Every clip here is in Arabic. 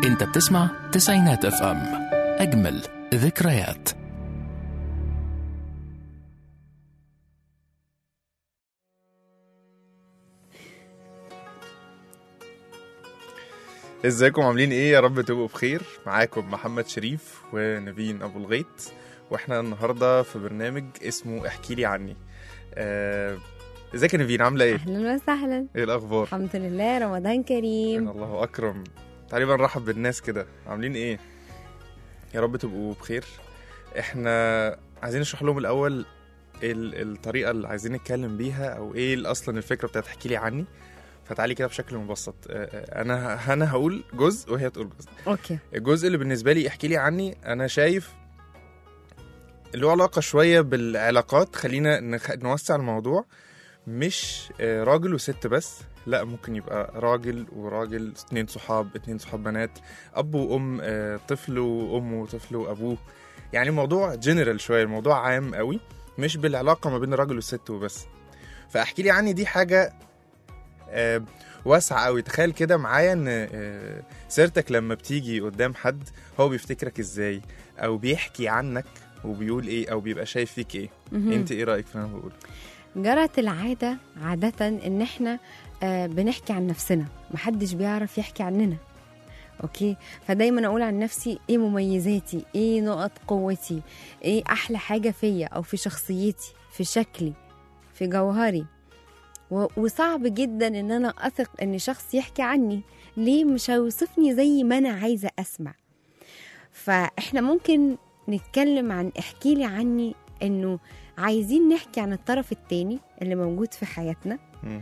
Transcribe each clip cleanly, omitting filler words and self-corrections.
انت بتسمع تسعينات اف ام، اجمل ذكريات. ازيكم عاملين ايه؟ يا رب تبقوا بخير. معاكم محمد شريف ونبين ابو الغيط، واحنا النهارده في برنامج اسمه احكي لي عني. ازيك يا نبين؟ عامله ايه؟ اهلا وسهلا. ايه الاخبار؟ الحمد لله، رمضان كريم. الله اكرم. تعالي بقى نرحب بالناس كده. عاملين ايه؟ يا رب تبقوا بخير. احنا عايزين نشرح لهم الاول الطريقه اللي عايزين نتكلم بيها، او ايه اصلا الفكره بتاعت احكي لي عني. فتعالي كده بشكل مبسط. انا هقول جزء وهي تقول جزء. اوكي. الجزء اللي بالنسبه لي احكي لي عني، انا شايف له علاقه شويه بالعلاقات. خلينا نوسع الموضوع. مش راجل وست بس، لا، ممكن يبقى راجل وراجل، اتنين صحاب بنات، اب وام، طفل وامه وطفل وابوه. يعني الموضوع جنرال شويه، الموضوع عام قوي، مش بالعلاقه ما بين الراجل والست وبس. فاحكي لي عني دي حاجه واسعة قوي. تخيل كده معايا ان سيرتك لما بتيجي قدام حد، هو بيفتكرك ازاي، او بيحكي عنك وبيقول ايه، او بيبقى شايف فيك ايه. انت ايه رأيك في اللي انا بقوله؟ جرت العادة عادة ان احنا بنحكي عن نفسنا، محدش بيعرف يحكي عننا. اوكي، فدايما اقول عن نفسي ايه مميزاتي، ايه نقط قوتي، ايه احلى حاجة فيا او في شخصيتي، في شكلي، في جوهري. وصعب جدا ان انا اثق ان شخص يحكي عني. ليه؟ مش هيوصفني زي ما انا عايزة اسمع. فاحنا ممكن نتكلم عن احكي لي عني انه عايزين نحكي عن الطرف التاني اللي موجود في حياتنا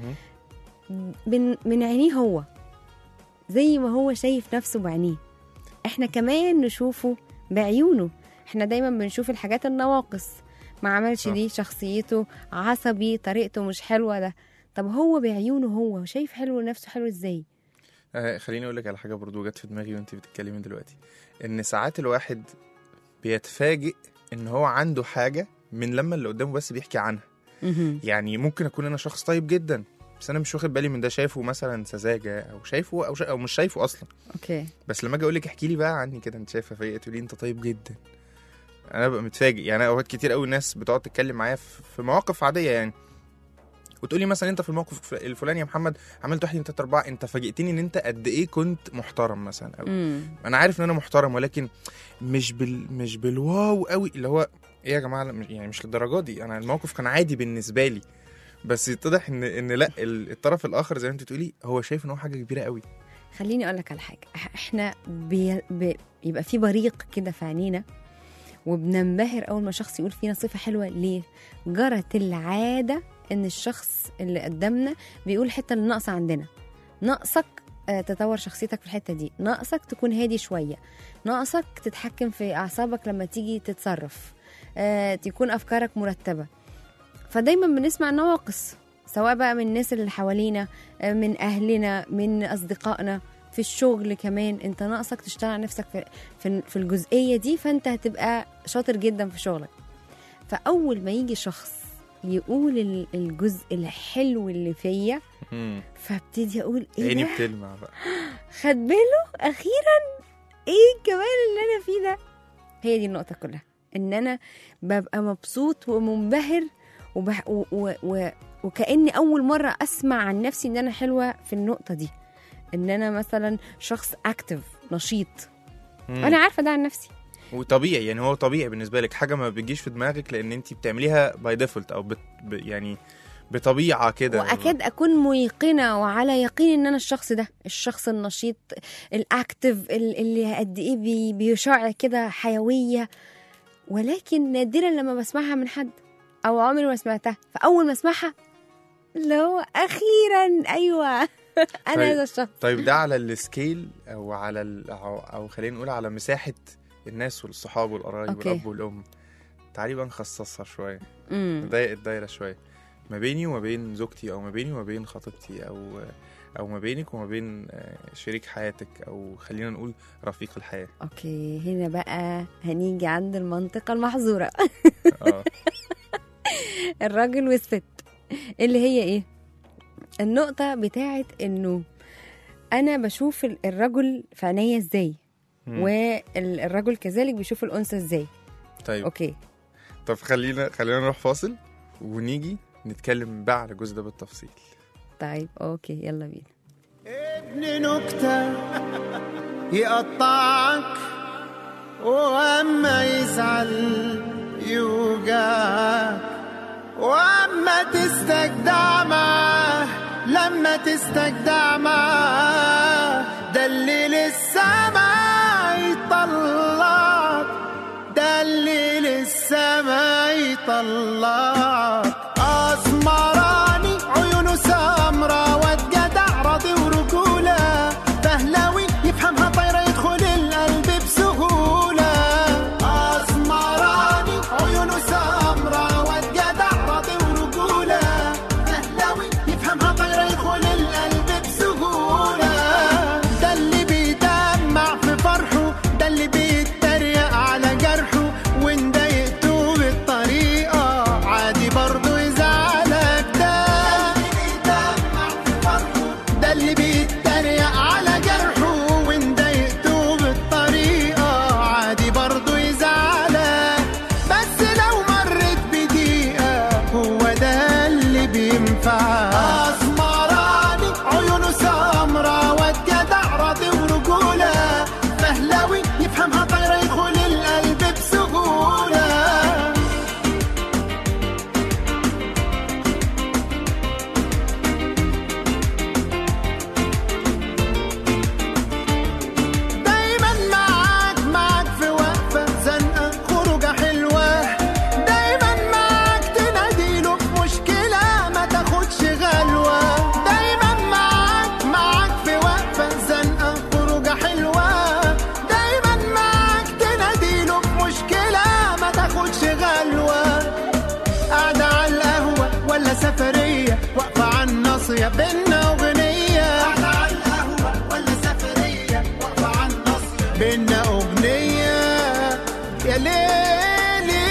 من عينيه هو، زي ما هو شايف نفسه بعينيه، احنا كمان نشوفه بعيونه. احنا دايما بنشوف الحاجات النواقص، ما عملش دي، شخصيته عصبي، طريقته مش حلوة. ده طب هو بعيونه هو شايف حلو نفسه حلو ازاي؟ خليني اقول لك على حاجه برضو جت في دماغي وانت بتتكلمي دلوقتي، ان ساعات الواحد بيتفاجئ ان هو عنده حاجه من لما اللي قدامه بس بيحكي عنها. يعني ممكن اكون انا شخص طيب جدا، بس انا مش واخد بالي من ده، شايفه مثلا سذاجه، او شايفه او مش شايفه اصلا. اوكي. بس لما اجي اقول لك احكي لي بقى عني كده، انت شايفه فيا، تقولي انت طيب جدا، انا ببقى متفاجئ. يعني اوقات كتير قوي الناس بتقعد تتكلم معايا في مواقف عاديه، يعني وتقولي مثلا انت في الموقف الفلاني يا محمد عملت 1 2 3 4، انت فاجئتني ان انت قد ايه كنت محترم مثلا. او انا عارف ان انا محترم، ولكن مش بالواو قوي، اللي هو ايه يا جماعه، يعني مش للدرجه دي. انا الموقف كان عادي بالنسبه لي، بس يتضح ان لا، الطرف الاخر زي ما انت تقولي هو شايف ان هو حاجه كبيره قوي. خليني اقول لك على حاجه. احنا بيبقى في بريق كده في عينينا، وبننبهر اول ما شخص يقول فينا صفه حلوه. ليه؟ جرت العاده ان الشخص اللي قدامنا بيقول الحته اللي ناقصه عندنا. ناقصك تطور شخصيتك في الحته دي، ناقصك تكون هادي شويه، ناقصك تتحكم في اعصابك لما تيجي تتصرف، تكون افكارك مرتبه. فدايما بنسمع نواقص، سواء بقى من الناس اللي حوالينا، من اهلنا، من اصدقائنا، في الشغل كمان. انت ناقصك تشتغل على نفسك في الجزئيه دي، فانت هتبقى شاطر جدا في شغلك. فاول ما يجي شخص يقول الجزء الحلو اللي فيا، فابتدي اقول ايه عيني ده؟ بتلمع بقى، خد باله اخيرا، ايه كمان اللي انا فيه ده؟ هي دي النقطه كلها، ان انا ببقى مبسوط ومنبهر وكأني اول مره اسمع عن نفسي ان انا حلوه في النقطه دي، ان انا مثلا شخص اكتف نشيط. انا عارفه ده عن نفسي، وطبيعي. يعني هو طبيعي بالنسبه لك، حاجه ما بتجيش في دماغك لان انت بتعمليها باي ديفولت، او يعني بطبيعه كده. واكاد اكون ميقنه وعلى يقين ان انا الشخص ده، الشخص النشيط الاكتف اللي قد ايه بيشع كده حيويه. ولكن نادرا لما بسمعها من حد، او عمري ما سمعتها. فاول ما اسمعها اللي هو اخيرا ايوه انا هذا الشخص. طيب ده على السكيل، او على او خلينا نقول على مساحه الناس والصحاب والقرايب والاب والام. تعالي بقى نخصصها شويه، نضيق الدايره شويه، ما بيني وما بين زوجتي، او ما بيني وما بين خطيبتي، او ما بينك وما بين شريك حياتك، او خلينا نقول رفيق الحياه. اوكي، هنا بقى هنيجي عند المنطقه المحظوره. الراجل والست، اللي هي ايه؟ النقطه بتاعت انه انا بشوف الرجل في عينيا ازاي، مم. والرجل كذلك بيشوف الانثى ازاي. طيب اوكي طب خلينا نروح فاصل ونيجي نتكلم بقى على الجزء ده بالتفصيل. طيب اوكي يلا بينا. ابن نكتة يقطعك وأما يزعل يوجعك، وأما تستجدع معاه لما تستجدع معاه ده اللي لسه ما يطلعك، ده اللي لسه ما يطلعك. أسمراني عيونه سمرة واد جدع راضي ورجولة، فهلاوي يفهمها طايرة يدخل القلب بسهولة. أسمراني عيونه سمرة واد جدع راضي ورجولة، فهلاوي يفهمها طايرة يدخل القلب بسهولة. ده اللي بيدمع في فرحه، ده اللي بيتريق على جرحه، وإن ضايقته بالطريقة عادي برضه يزعلك. ده اللي بيتريق على جرحه، وإن ضايقته بالطريقة عادي برضه يزعلك. بس لو مرت بدقيقة هو ده اللي بينفع. أسمراني عيونه سمرة واد جدع راضي ورجولة، فهلاوي يفهمها طايرة يدخل القلب بسهولة. دايما معاك في وقفة زنقة خروجة حلوة، دايما معاك تناديله في مشكلة ما تاخدش غلوة. دايما معاك في وقفة زنقة خروجة حلوة، دايما معاك تناديله في مشكلة ما تاخدش غلوة. قاعدة على القهوة ولا سفرية واقفة على الناصية بينا أغنية، قاعدة على القهوة ولا سفرية واقفة على الناصية بينا أغنية. يا ليلي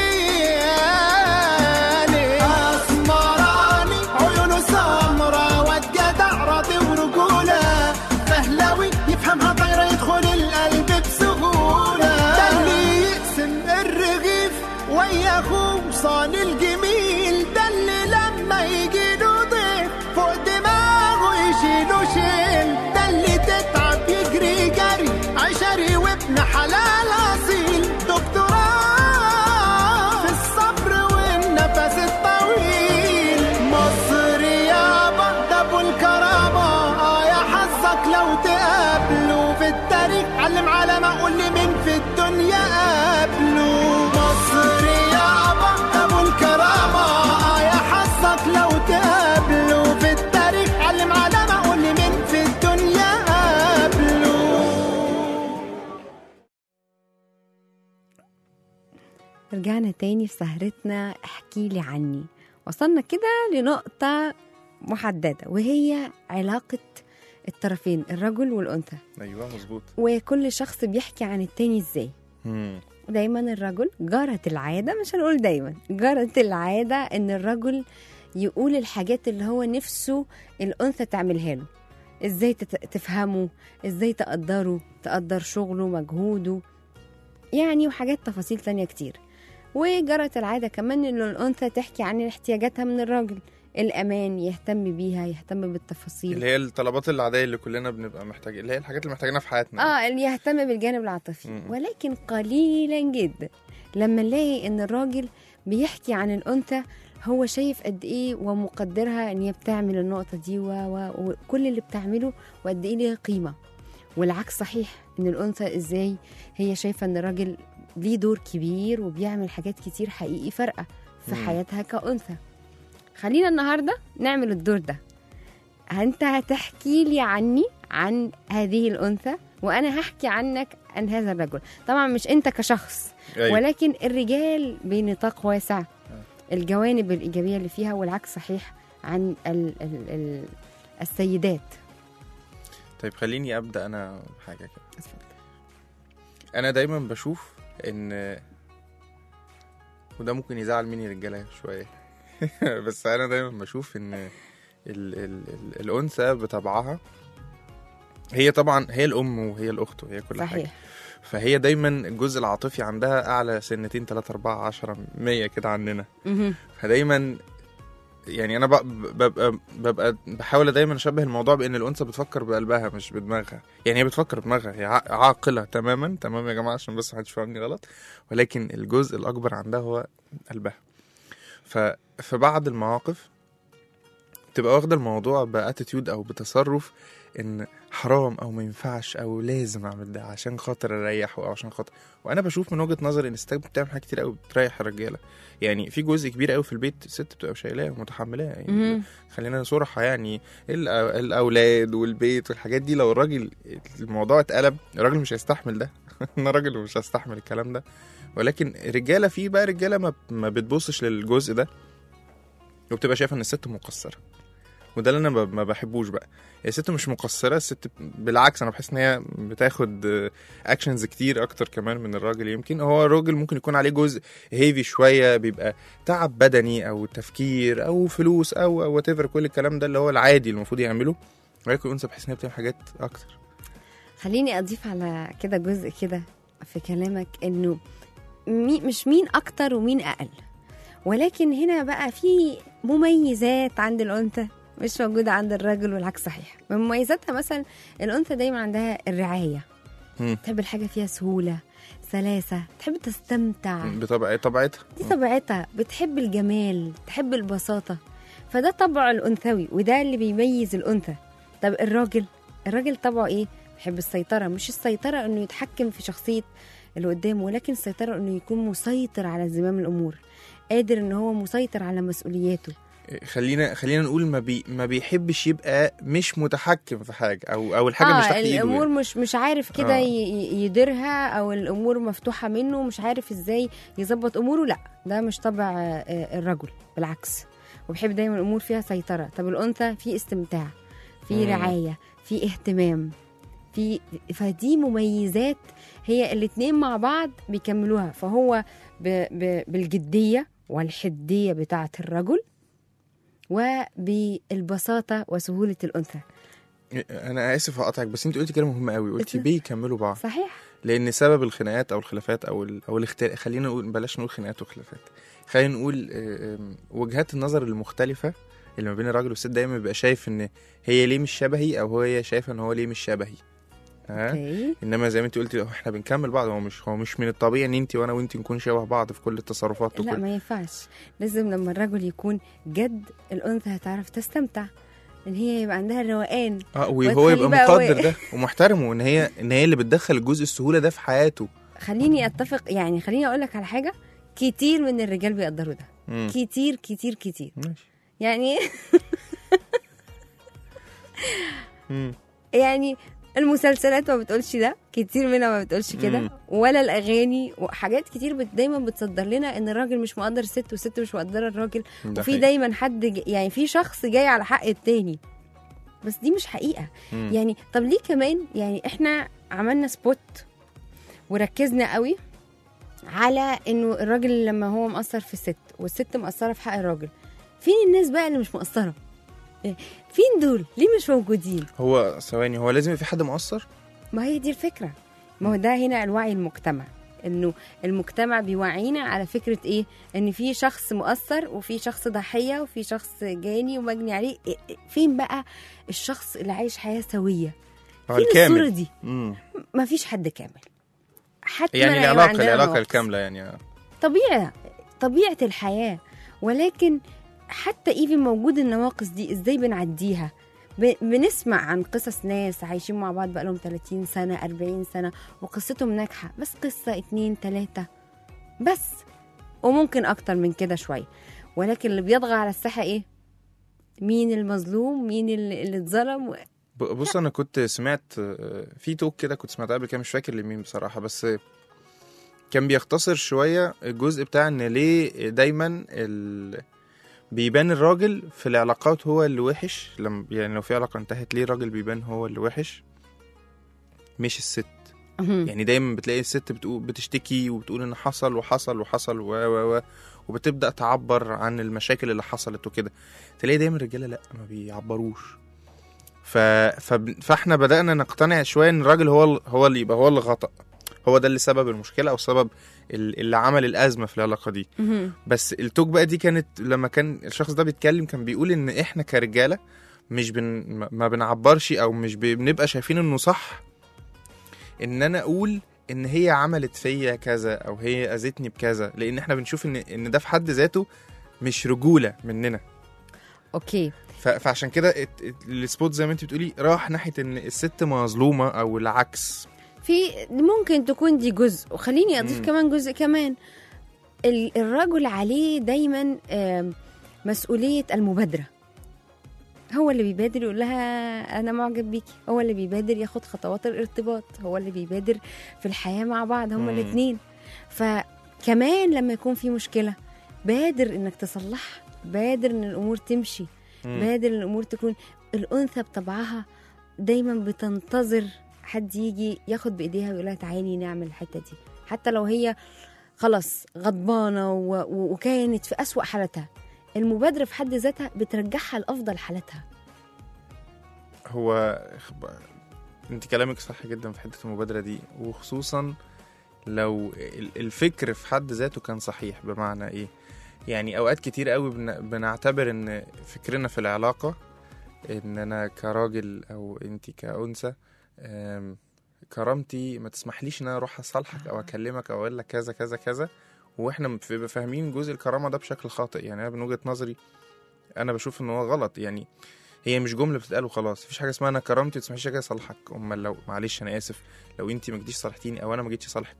يا ليلي. أسمراني عيونه سمرة واد جدع راضي ورجولة، فهلاوي يفهمها طايرة يدخل القلب بسهولة. ده اللي يقسم الرغيف ويا أخوه صان الجميل، ده اللي لما يجيله ضيف فوق دماغه يشيله شيل، ده اللي تتعب يجري جري عشري وابن حلال أصيل، دكتوراه في الصبر والنفس الطويل. مصر يابا ده أبو الكرامة، يا حظك لو تقابله في التاريخ، علم علامة قول لي مين في الدنيا قابله. مصر يابا ده أبو الكرامة، يا حظك لو تقابله في التاريخ، علم علامة قول لي مين في الدنيا قابله. رجعنا تاني في سهرتنا احكي لي عني. وصلنا كده لنقطة محددة وهي علاقة الطرفين الرجل والأنثى، ايوه مظبوط. وكل شخص بيحكي عن التاني ازاي. دايما الرجل جرت العادة، مش هنقول دايما، جرت العادة ان الرجل يقول الحاجات اللي هو نفسه الأنثى تعملها له، ازاي تفهمه، ازاي تقدر شغله مجهوده يعني، وحاجات تفاصيل تانية كتير. وجرت العادة كمان ان الأنثى تحكي عن احتياجاتها من الراجل، الأمان، يهتم بيها، يهتم بالتفاصيل، اللي هي الطلبات العادية اللي كلنا بنبقى محتاجين، اللي هي الحاجات اللي محتاجينها في حياتنا. اللي يهتم بالجانب العاطفي. ولكن قليلا جدا لما نلاقي ان الراجل بيحكي عن الأنثى، هو شايف قد ايه ومقدرها ان هي بتعمل النقطة دي وكل اللي بتعمله وقد ايه ليها قيمة. والعكس صحيح، ان الأنثى ازاي هي شايفة ان الراجل ليه دور كبير وبيعمل حاجات كتير حقيقي فارقة في حياتها كأنثى. خلينا النهاردة نعمل الدور ده. انت هتحكي لي عني عن هذه الأنثى، وأنا هحكي عنك عن هذا الرجل. طبعا مش انت كشخص، أيوة. ولكن الرجال بنطاق واسع، الجوانب الإيجابية اللي فيها، والعكس صحيح عن السيدات. طيب خليني أبدأ أنا بحاجة كده. أنا دايما بشوف إن، وده ممكن يزعل مني رجالة شوية بس أنا دايما بشوف إن الأنثى بطبعها هي طبعا هي الام وهي الاخت وهي كل حاجه، صحيح. فهي دايما الجزء العاطفي عندها اعلى سنتين 3 4 10 100 كده عننا. مهم. فدايما يعني انا ببقى بحاول دايما اشبه الموضوع بان الانثى بتفكر بقلبها مش بدماغها. يعني هي بتفكر بدماغها، هي عاقله تماما تمام يا جماعه عشان بس محدش يفهمني غلط، ولكن الجزء الاكبر عندها هو قلبها. فبعض المواقف تبقى واخده الموضوع باتيتيود او بتصرف ان حرام او ما ينفعش او لازم اعمل ده عشان خاطر اريحه او عشان خاطر. وانا بشوف من وجهه نظري ان الستات بتعمل حاجات كتير قوي بتريح الرجاله. يعني في جزء كبير قوي في البيت الست بتبقى شايلاه ومتحملاه. يعني مهم. خلينا صراحه، يعني الاولاد والبيت والحاجات دي لو الراجل الموضوع اتقلب الراجل مش هيستحمل ده. انا راجل ومش هستحمل الكلام ده. ولكن الرجاله في بقى رجاله ما بتبصش للجزء ده وبتبقى شايفه ان الست مقصره، وده اللي انا ما بحبوش بقى. الست مش مقصره، الست بالعكس انا بحس ان هي بتاخد اكشنز كتير اكتر كمان من الراجل. يمكن هو الراجل ممكن يكون عليه جزء هيفي شويه، بيبقى تعب بدني او تفكير او فلوس او وات ايفر، كل الكلام ده اللي هو العادي اللي المفروض يعمله. ولكن الانثى بحس ان هي بتعمل حاجات اكتر. خليني اضيف على كده جزء كده في كلامك، انه مش مين اكتر ومين اقل، ولكن هنا بقى في مميزات عند الانثى مش موجودة عند الرجل، والعكس صحيح. من مميزاتها مثلا الأنثى دايما عندها الرعاية، تحب الحاجة فيها سهولة سلاسة، تحب تستمتع طبيعتها دي طبيعتها، بتحب الجمال، تحب البساطة. فده طبع الأنثوي وده اللي بيميز الأنثى. طب الراجل طبعه إيه؟ بيحب السيطرة، مش السيطرة إنه يتحكم في شخصية اللي قدامه، ولكن السيطرة إنه يكون مسيطر على زمام الأمور، قادر إنه هو مسيطر على مسؤولياته. خلينا نقول ما بيحبش يبقى مش متحكم في حاجه او الحاجه مش تحت ايده. الامور مش عارف كده يديرها، او الامور مفتوحه منه مش عارف ازاي يظبط اموره. لا، ده مش طبع الرجل، بالعكس، وبيحب دايما الامور فيها سيطره. طب الانثى في استمتاع، في رعايه، في اهتمام، فدي مميزات هي الاتنين مع بعض بيكملوها. فهو بالجديه والحديه بتاعه الرجل، وبالبساطة وسهولة الأنثى. أنا آسف هقطعك، بس أنت قلتي كلمة مهمة قوي، قلتي بيكملوا بعض. صحيح. لأن سبب الخناقات أو الخلافات أو الاختلاف، خلينا نقول بلاش نقول خناقات وخلافات، خلينا نقول وجهات النظر المختلفة اللي ما بين الراجل والست. دايما بيبقى شايف إن هي ليه مش شبهي، أو هي شايفة إن هو ليه مش شبهي. انما زي ما انت قلتي احنا بنكمل بعض. هو مش من الطبيعي ان انت وانا وانت نكون شبه بعض في كل التصرفات. لا، ما ينفعش. لازم لما الرجل يكون جد الانثى هتعرف تستمتع، ان هي يبقى عندها الروقان، وهو يبقى مقدر ده ومحترمه، وان هي اللي بتدخل الجزء السهوله ده في حياته. خليني اتفق، يعني خليني اقول لك على حاجه، كتير من الرجال بيقدروا ده. كتير كتير كتير. ماشي. يعني يعني المسلسلات ما بتقولش ده، كتير منها ما بتقولش كده، ولا الأغاني وحاجات كتير دايما بتصدر لنا ان الراجل مش مقدر الست والست مش مقدره الراجل، وفي دايما حد يعني في شخص جاي على حق التاني، بس دي مش حقيقة. يعني طب ليه كمان؟ يعني احنا عملنا سبوت وركزنا قوي على انه الراجل لما هو مقصر في الست والست مقصرة في حق الراجل، فين الناس بقى اللي مش مقصرة؟ فين دول؟ ليه مش موجودين؟ هو ثواني، هو لازم في حد مقصر؟ ما هي دي الفكرة. ما هو ده هنا الوعي المجتمع، انه المجتمع بيوعينا على فكرة ايه؟ ان في شخص مقصر وفي شخص ضحية وفي شخص جاني ومجني عليه. فين بقى الشخص اللي عايش حياة سوية؟ فين الصورة دي؟ ما فيش حد كامل، حتى يعني العلاقة الكاملة، يعني طبيعة الحياة. ولكن حتى إيفن موجود النواقص دي إزاي بنعديها؟ بنسمع عن قصص ناس عايشين مع بعض بقالهم 30 سنة 40 سنة وقصتهم ناجحة، بس قصة 2 3 بس، وممكن أكتر من كده شوية. ولكن اللي بيضغى على الساحة إيه؟ مين المظلوم؟ مين اللي اتظلم؟ بص أنا كنت سمعت في توك كده، كنت سمعت قبل كده مش فاكر لمين بصراحة، بس كان بيختصر شوية الجزء بتاع إن ليه دايما بيبان الراجل في العلاقات هو اللي وحش. يعني لو في علاقة انتهت ليه الراجل بيبان هو اللي وحش مش الست. يعني دايما بتلاقي الست بتشتكي وبتقول ان حصل وحصل وحصل وبتبدأ تعبر عن المشاكل اللي حصلت وكده. تلاقي دايما الرجالة لا، ما بيعبروش. فاحنا بدأنا نقتنع شوية ان الراجل هو اللي يبقى هو اللي خطأ، هو ده اللي سبب المشكلة او سبب اللي عمل الأزمة في العلاقة دي. بس التوك بقى دي كانت لما كان الشخص ده بيتكلم كان بيقول ان احنا كرجالة مش ما بنعبرش او مش بنبقى شايفين انه صح ان انا اقول ان هي عملت فيا كذا او هي اذتني بكذا، لان احنا بنشوف ان ده في حد ذاته مش رجولة مننا. اوكي. فعشان كده السبوت زي ما انت بتقولي راح ناحية ان الست مظلومة او العكس. في ممكن تكون دي جزء، وخليني اضيف كمان جزء كمان. الرجل عليه دايما مسؤولية المبادرة، هو اللي بيبادر يقول لها انا معجب بيكي، هو اللي بيبادر ياخد خطوات الارتباط، هو اللي بيبادر في الحياة مع بعض، هما الاثنين. فكمان لما يكون في مشكلة بادر انك تصلحها، بادر ان الامور تمشي، بادر ان الامور تكون. الانثى بطبعها دايما بتنتظر حد يجي ياخد بايديها ويقول لها تعالي نعمل الحتة دي، حتى لو هي خلاص غضبانة وكانت في أسوأ حالتها. المبادرة في حد ذاتها بترجعها لأفضل حالتها. هو انت كلامك صح جدا في حتة المبادرة دي، وخصوصا لو الفكر في حد ذاته كان صحيح. بمعنى ايه؟ يعني اوقات كتير قوي بنعتبر ان فكرنا في العلاقة ان انا كراجل او انت كأنثى كرامتي ما تسمحليش ان انا اروح اصالحك او اكلمك او اقول لك كذا كذا كذا، واحنا فاهمين جزء الكرامه ده بشكل خاطئ. يعني انا من وجهه نظري انا بشوف ان هو غلط. يعني هي مش جمله بتتقال وخلاص، مفيش حاجه اسمها انا كرامتي ما تسمحليش اجي اصالحك. امال لو معلش انا اسف لو انت ما جيتيش صالحتيني او انا ما جيتش اصالحك،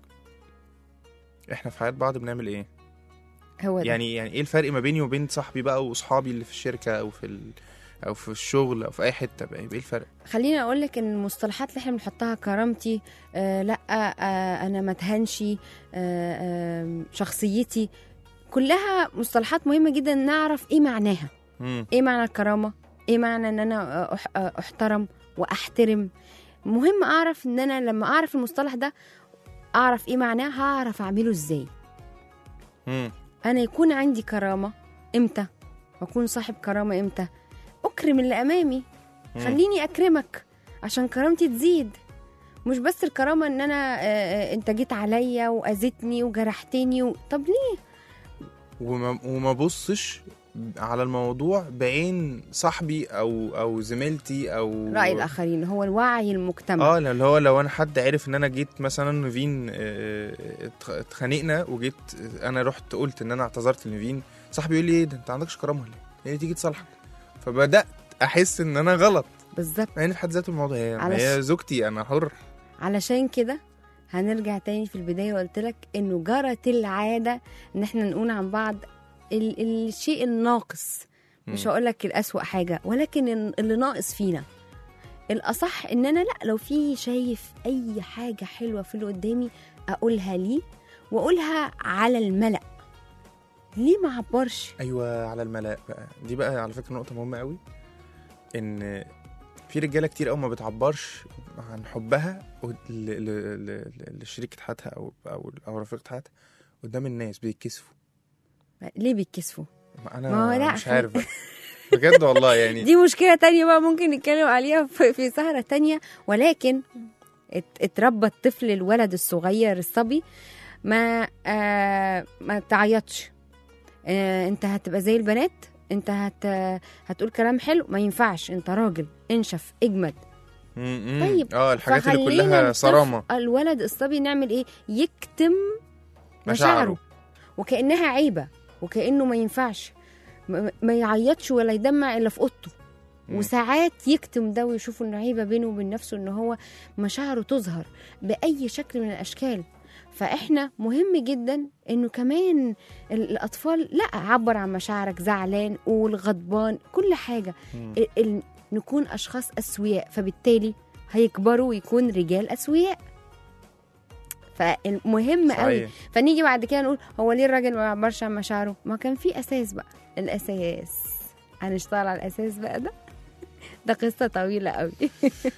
احنا في حياه بعض بنعمل ايه؟ هو ده. يعني ايه الفرق ما بيني وبين صاحبي بقى واصحابي اللي في الشركه او في الشغل او في اي حته بقى؟ ايه الفرق؟ خليني اقول لك ان المصطلحات اللي احنا بنحطها كرامتي لا انا ما اتهنشي شخصيتي، كلها مصطلحات مهمه جدا نعرف ايه معناها. ايه معنى الكرامه؟ ايه معنى ان انا احترم واحترم؟ مهم اعرف ان انا لما اعرف المصطلح ده اعرف ايه معناه، هعرف اعمله ازاي. انا يكون عندي كرامه امتى، واكون صاحب كرامه امتى؟ أكرم اللي أمامي، خليني أكرمك عشان كرامتي تزيد. مش بس الكرامة إن أنا أنت جيت عليا وأذتني وجرحتني طب ليه؟ وما بصش على الموضوع بعين صاحبي أو زميلتي أو رأي الآخرين. هو الوعي المجتمع. اللي هو لو أنا حد عرف إن أنا جيت مثلا نيفين اتخانقنا وجيت أنا رحت قلت إن أنا اعتذرت لنيفين، صاحبي يقول لي إيه ده أنت عندكش كرامة ولا إيه؟ تيجي تصالحك. فبدأت أحس إن أنا غلط بالظبط. يعني في حد ذاته الموضوع هي زوجتي، أنا حر. علشان كده هنرجع تاني في البداية وقلت لك إنه جرت العادة إن إحنا نقول عن بعض الشيء الناقص. مش هقول لك الأسوأ حاجة، ولكن اللي ناقص فينا. الأصح إن أنا لأ، لو في شايف أي حاجة حلوة في اللي قدامي أقولها ليه، وأقولها على الملأ. ليه ما عبرش؟ ايوه على الملأ بقى. دي بقى على فكره نقطه مهمه قوي، ان في رجاله كتير قوي ما بتعبرش عن حبها لشريكه حياتها او رفيقه حياتها قدام الناس، بيتكسفوا. ليه بيتكسفوا؟ انا مش عارف بجد والله. يعني دي مشكله تانية بقى ممكن نتكلم عليها في سهره تانية. ولكن اتربى الطفل الولد الصغير الصبي ما تعيطش. انت هتبقى زي البنات، انت هتقول كلام حلو، ما ينفعش، انت راجل، انشف، اجمد. طيب الحاجات اللي كلها صرامه. الولد الصبي نعمل ايه؟ يكتم مشاعره وكأنها عيبه، وكأنه ما ينفعش، ما يعيطش ولا يدمع الا في اوضته. وساعات يكتم ده ويشوف انه عيبه بينه وبين نفسه، انه هو مشاعره تظهر باي شكل من الاشكال. فاحنا مهم جدا انه كمان الاطفال لا، عبر عن مشاعرك، زعلان، قول، غضبان، كل حاجه. نكون اشخاص اسوياء، فبالتالي هيكبروا ويكون رجال اسوياء. فالمهم قوي. فنيجي بعد كده نقول هو ليه الراجل ما بيعبرش عن مشاعره؟ ما كان في اساس بقى. الاساس هنشتغل على الاساس بقى. ده قصة طويلة قوي.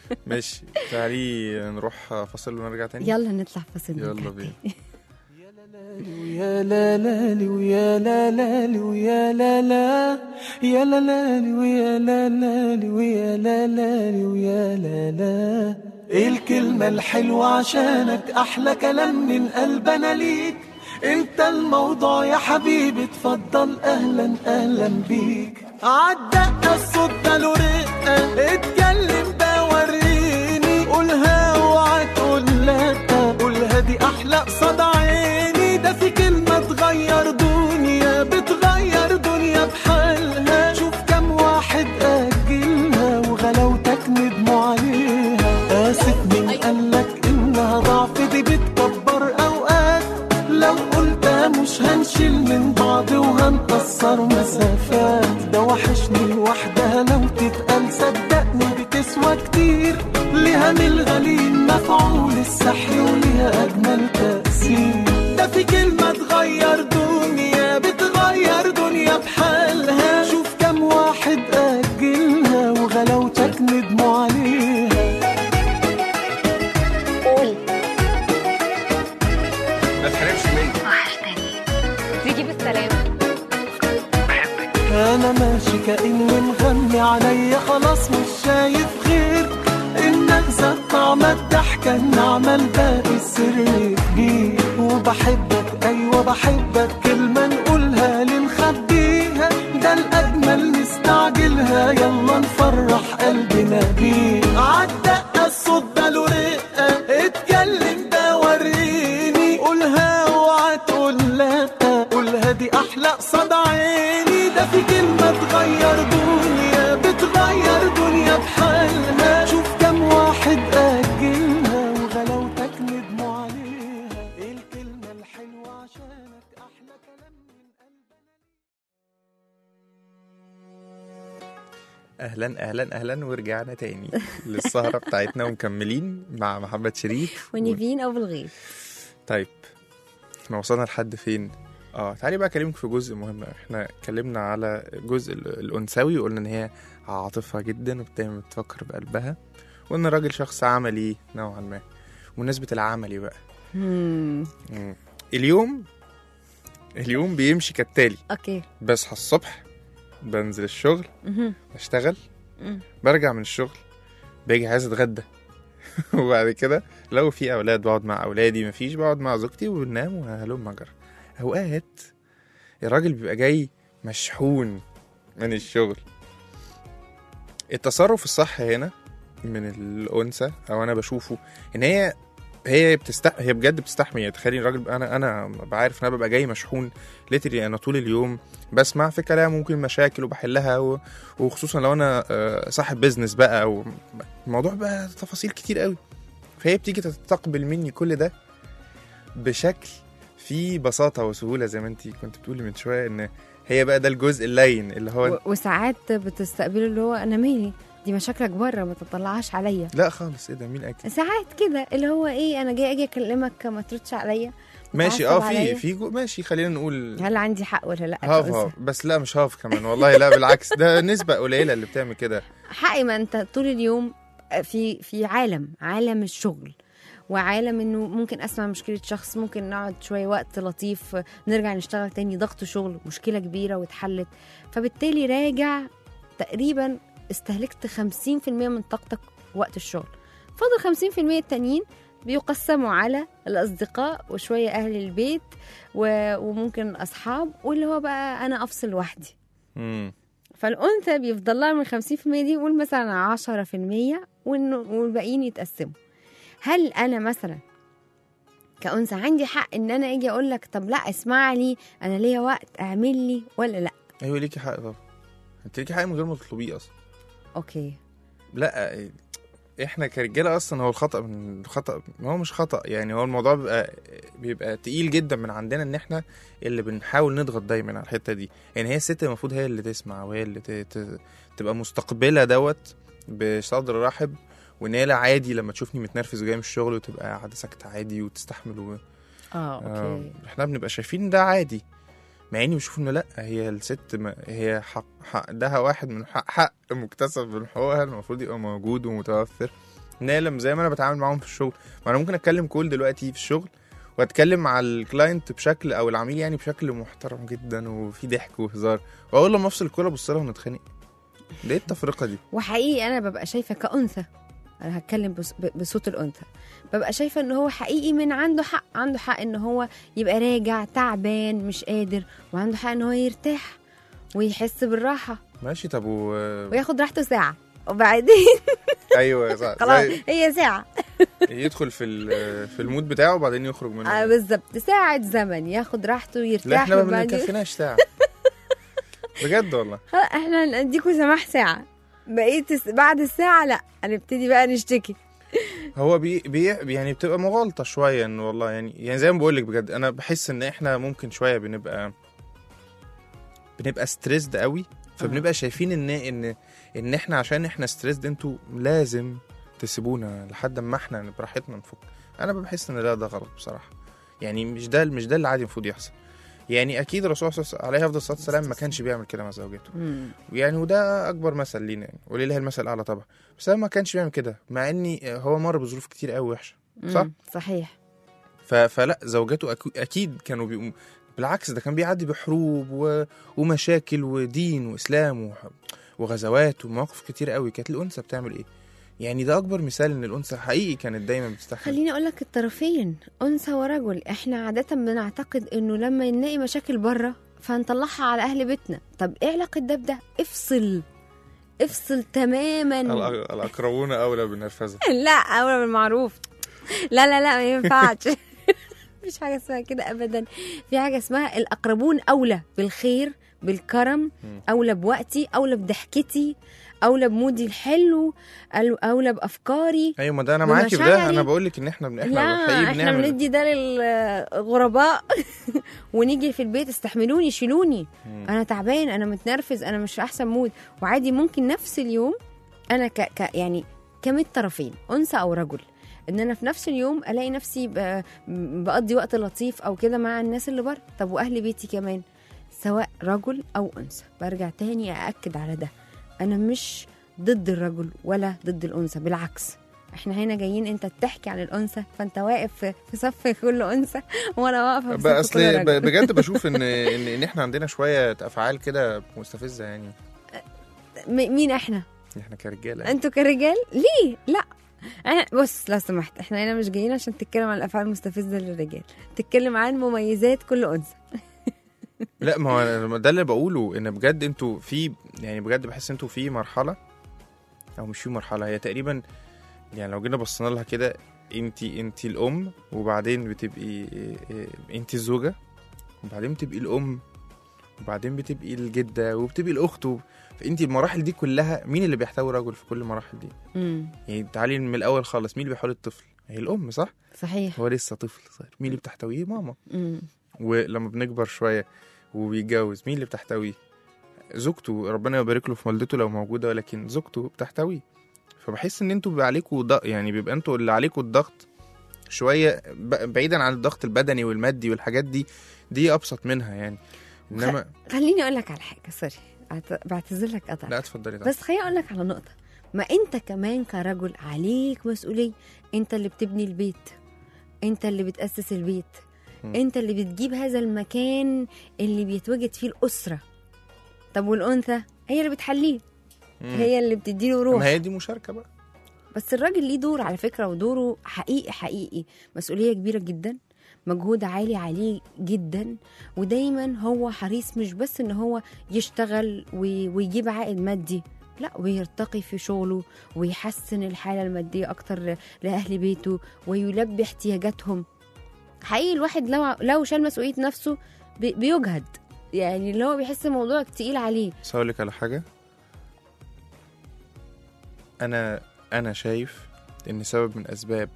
ماشي، تعالي نروح فاصل ونرجع تاني. يلا نطلع فاصل. يلا بينا. يا لا ويا لا لا لي ويا لا لا لي ويا لا لا يا لا لا لي ويا لا لا لي ويا لا لا لي ويا لا لا. الكلمة الحلوة عشانك أحلى كلام من قلبنا ليك. انت الموضوع يا حبيبي اتفضل أهلا أهلا بيك. عالدقة الصوت ده له رقة اتكلم ده وريني. قولها اوعى تقول لا قولها دي أحلى قصاد عيني. ده في كلمة تغير دنيا بتغير دنيا بحالها. شوف كم واحد أجلها وغلاوتك ندموا عليها. آسف مين قالك إنها ضعف دي بتكبر أوقات. لو قلتها مش هنشيل من بعض وهنقصر مسافات. ده وحشني لوحدها لو تتقال صدقني بتسوى كتير. ليها من الغليل مفعول السحر وليها أجمل تأثير. ده في كلمة تغير دنيا بتغير دنيا بحالها. شوف كم واحد أجلها وغلاوتك ندموا عليها. قول ما تحرمش مني. تيجي بالسلامة. أنا ماشي كأني مغمي عليا خلاص مش شايف غير إنك زاد طعم الضحكة النعمة الباقي السر كبير. وبحبك أيوة بحبك كلمة نقولها لنخبيها. ده الأجمل نستعجلها يلا نفرح قلبنا بيه. عالدقة الصوت ده له رقة اتكلم ده وريني. قولها اوعى تقول لا قولها دي أحلى قصاد عيني. ده في كلمة تغير دنيا بتغير دنيا بحالها. شوف كم واحد أجلها وغلاوتك ندموا عليها. إيه الكلمة الحلوة عشانك أحلى كلام من قلبنا. اهلا ورجعنا تاني للسهرة بتاعتنا ومكملين مع محمد شريف ونيفين أو بالغيب. طيب احنا وصلنا لحد فين؟ تعالي بقى اكلمك في جزء مهم. احنا اتكلمنا على جزء الانثوي وقلنا ان هي عاطفة جدا وبتعمل بتفكر بقلبها، وان الراجل شخص عملي نوعا ما. ومناسبة العملي بقى اليوم بيمشي كالتالي. اوكي. بصحى الصبح، بنزل الشغل، بشتغل، مم. برجع من الشغل، باجي عايز اتغدى وبعد كده لو في اولاد بقعد مع اولادي، مفيش بقعد مع زوجتي وبننام وهلم مجرى. اوقات الراجل بيبقى جاي مشحون من الشغل. التصرف الصح هنا من الانثى او انا بشوفه ان هي بجد بتستحمل. يعني تخيلي الراجل، انا بعرف ان انا ببقى جاي مشحون ليتري. انا طول اليوم بسمع في كلام ممكن مشاكل وبحلها وخصوصا لو انا صاحب بيزنس بقى او الموضوع بقى تفاصيل كتير قوي. فهي بتيجي تستقبل مني كل ده بشكل فيه بساطة وسهولة زي ما انتي كنت بتقولي من شوية، ان هي بقى ده الجزء اللين اللي هو وساعات بتستقبله اللي هو انا مالي، دي مشاكلك بره ما تطلعهاش عليا. لا خالص، ايه ده؟ مين اكل؟ ساعات كده اللي هو ايه، انا اجي اكلمك ما تردش عليا. ماشي. ماشي خلينا نقول هل عندي حق ولا لا؟ هاف بس لا مش هاف كمان والله. لا بالعكس، ده نسبة قليلة اللي بتعمل كده. حقي، ما انت طول اليوم في عالم الشغل، وعالم انه ممكن اسمع مشكلة شخص، ممكن نقعد شوية وقت لطيف نرجع نشتغل تاني، ضغط شغل، مشكلة كبيرة واتحلت. فبالتالي راجع تقريبا استهلكت 50% من طاقتك وقت الشغل. فاضل 50% التانيين بيقسموا على الأصدقاء وشوية أهل البيت وممكن أصحاب، واللي هو بقى أنا أفصل لوحدي. فالأنثى بيفضل لها من 50% دي قول مثلا 10%، والباقيين يتقسموا. هل أنا مثلا كأنثى عندي حق إن أنا أجي أقول لك طب لا اسمع لي، أنا ليا وقت أعمل لي، ولا لا؟ أيوة ليكي حق طبعا. أنت ليكي حق من غير ما تطلبيه أصلا. أوكي. لا احنا كرجاله اصلا هو الخطا هو مش خطا. يعني هو الموضوع بيبقى تقيل جدا من عندنا ان احنا اللي بنحاول نضغط دايما على الحته دي. يعني هي الست المفروض هي اللي تسمع، وهي اللي تبقى مستقبله دوت بصدر رحب، وان هي عادي لما تشوفني متنرفز وجاي من الشغل وتبقى قاعده ساكته عادي وتستحمل اوكي. احنا بنبقى شايفين ده عادي، مع اني بشوف انه لا، هي الست هي حق ده واحد من حق مكتسب من حقوقها، المفروض يبقى موجود ومتوفر. نعلم زي ما انا بتعامل معاهم في الشغل. ما انا ممكن اتكلم كل دلوقتي في الشغل واتكلم مع الكلاينت بشكل او العميل يعني بشكل محترم جدا وفي ضحك وهزار، واول لما افصل الكوره ابص لها ونتخانق. ده ايه التفرقه دي؟ وحقيقي انا ببقى شايفه كأنثى، انا هتكلم بصوت الأنثى، ببقى شايفه ان هو حقيقي من عنده حق ان هو يبقى راجع تعبان مش قادر، وعنده حق ان هو يرتاح ويحس بالراحه ماشي. طب وياخد راحته ساعه وبعدين ايوه صح، خلاص هي ساعه يدخل في المود بتاعه وبعدين يخرج منه. بالظبط، ساعه زمن ياخد راحته ويرتاح. لا احنا ما وبعدين بنكفيناش ساعه بجد والله. احنا هنديكوا سماح ساعه، بقيت بعد الساعه لا هنبتدي بقى نشتكي. هو يعني بتبقى مغالطه شويه ان والله يعني زي ما بقول لك بجد، انا بحس ان احنا ممكن شويه بنبقى ستريسد قوي، فبنبقى شايفين ان احنا عشان احنا ستريسد انتوا لازم تسيبونا لحد ما احنا براحتنا نفك. انا بحس ان ده غلط بصراحه، يعني مش ده اللي عادي المفروض يحصل. يعني اكيد الرسول عليه افضل الصلاه والسلام ما كانش بيعمل كده مع زوجته، يعني وده اكبر مثل لينا يعني، ولله المثل الاعلى طبعا، بس هو ما كانش بيعمل كده مع اني هو مر بظروف كتير قوي وحشه، صح؟ صحيح. فلا زوجته اكيد كانوا بالعكس، ده كان بيعدي بحروب ومشاكل ودين واسلام وغزوات ومواقف كتير قوي. كانت الانثى بتعمل ايه؟ يعني ده اكبر مثال ان الانثى حقيقي كانت دايما بتستحمل. خليني اقول لك الطرفين، انثى ورجل. احنا عاده بنعتقد انه لما نلاقي مشاكل بره فنطلعها على اهل بيتنا. طب ايه علاقه ده بده؟ افصل تماما. الاقربون اولى بالنرفزه. لا، اولى بالمعروف. لا ما ينفعش. مفيش حاجه اسمها كده ابدا. في حاجه اسمها الاقربون اولى بالخير بالكرم، اولى بوقتي، اولى بضحكتي، اولى بمودي الحلو، اولى بافكاري. ايوه، ما ده انا معاكي بده. انا بقول لك ان احنا حقيقي احنا بندي ده للغرباء ونيجي في البيت استحملوني شيلوني، انا تعبان، انا متنرفز، انا مش في احسن مود. وعادي ممكن نفس اليوم انا يعني كم الطرفين انثى او رجل، ان انا في نفس اليوم الاقي نفسي بقضي وقت لطيف او كده مع الناس اللي بره. طب واهل بيتي كمان، سواء رجل او انثى. برجع تاني ااكد على ده، انا مش ضد الرجل ولا ضد الانثى، بالعكس احنا هنا جايين انت تحكي عن الانثى، فانت واقف في صف كل انثى وانا واقفه في صف كل رجل. بجد بشوف ان احنا عندنا شويه افعال كده مستفزه يعني. مين احنا كرجاله. انتوا كرجال ليه؟ لا بص لو سمحت، احنا هنا مش جايين عشان تتكلم عن الافعال المستفزه للرجال، تتكلم عن مميزات كل انثى. لا، ما هو ده اللي بقوله، ان بجد انتوا في يعني بجد بحس انتوا في مرحله، او مش في مرحله، هي تقريبا يعني لو جينا بصينا لها كده، انت الام، وبعدين بتبقي انت الزوجه، وبعدين بتبقي الام، وبعدين بتبقي الجده، وبتبقي الاخت. فانت المراحل دي كلها مين اللي بيحتوي رجل في كل المراحل دي؟ يعني تعالي من الاول خالص، مين اللي بيحول الطفل؟ هي الام، صح؟ صحيح. هو لسه طفل صغير، مين اللي بتحتويه؟ ماما. ولما بنكبر شويه وبيتجوز، مين اللي بتحتويه؟ زوجته، ربنا يبارك له في والدته لو موجوده، ولكن زوجته بتحتويه. فبحس ان انتوا بيبقى عليكم يعني بيبقى انتوا اللي عليكم الضغط شويه، بعيدا عن الضغط البدني والمادي والحاجات دي ابسط منها يعني. انما خليني اقول لك على حاجه، سوري بعتذر لك قطع. لا اتفضلي. بس خليني اقول لك على نقطه، ما انت كمان كرجل عليك مسؤوليه، انت اللي بتبني البيت، انت اللي بتاسس البيت، انت اللي بتجيب هذا المكان اللي بيتوجد فيه الاسره. طب والانثى هي اللي بتحليه، هي اللي بتديله روح. ما هي دي مشاركه بقى. بس الراجل ليه دور على فكره، ودوره حقيقي مسؤوليه كبيره جدا، مجهود عالي عليه جدا، ودايما هو حريص مش بس ان هو يشتغل ويجيب عائد مادي، لا، ويرتقي في شغله ويحسن الحاله الماديه اكتر لاهل بيته ويلبي احتياجاتهم. حقيقي الواحد لو شال مسؤوليه نفسه بيجهد، يعني اللي هو بيحس الموضوع تقيل عليه. بس هقول لك على حاجه، انا شايف ان سبب من اسباب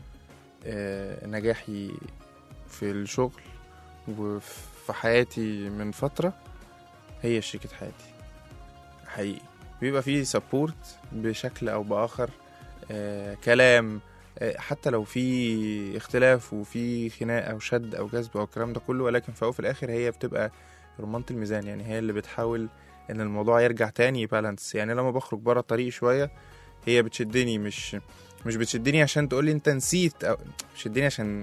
نجاحي في الشغل وفي حياتي من فتره هي شريكة حياتي. حقيقي بيبقى فيه سبورت بشكل او باخر، كلام، حتى لو في اختلاف وفي خناقه او شد او جذب او الكلام ده كله، ولكن في الاخر هي بتبقى رمانة الميزان، يعني هي اللي بتحاول ان الموضوع يرجع تاني بالانس. يعني لما بخرج بره الطريق شويه هي بتشدني، مش بتشدني عشان تقولي انت نسيت، او بتشدني عشان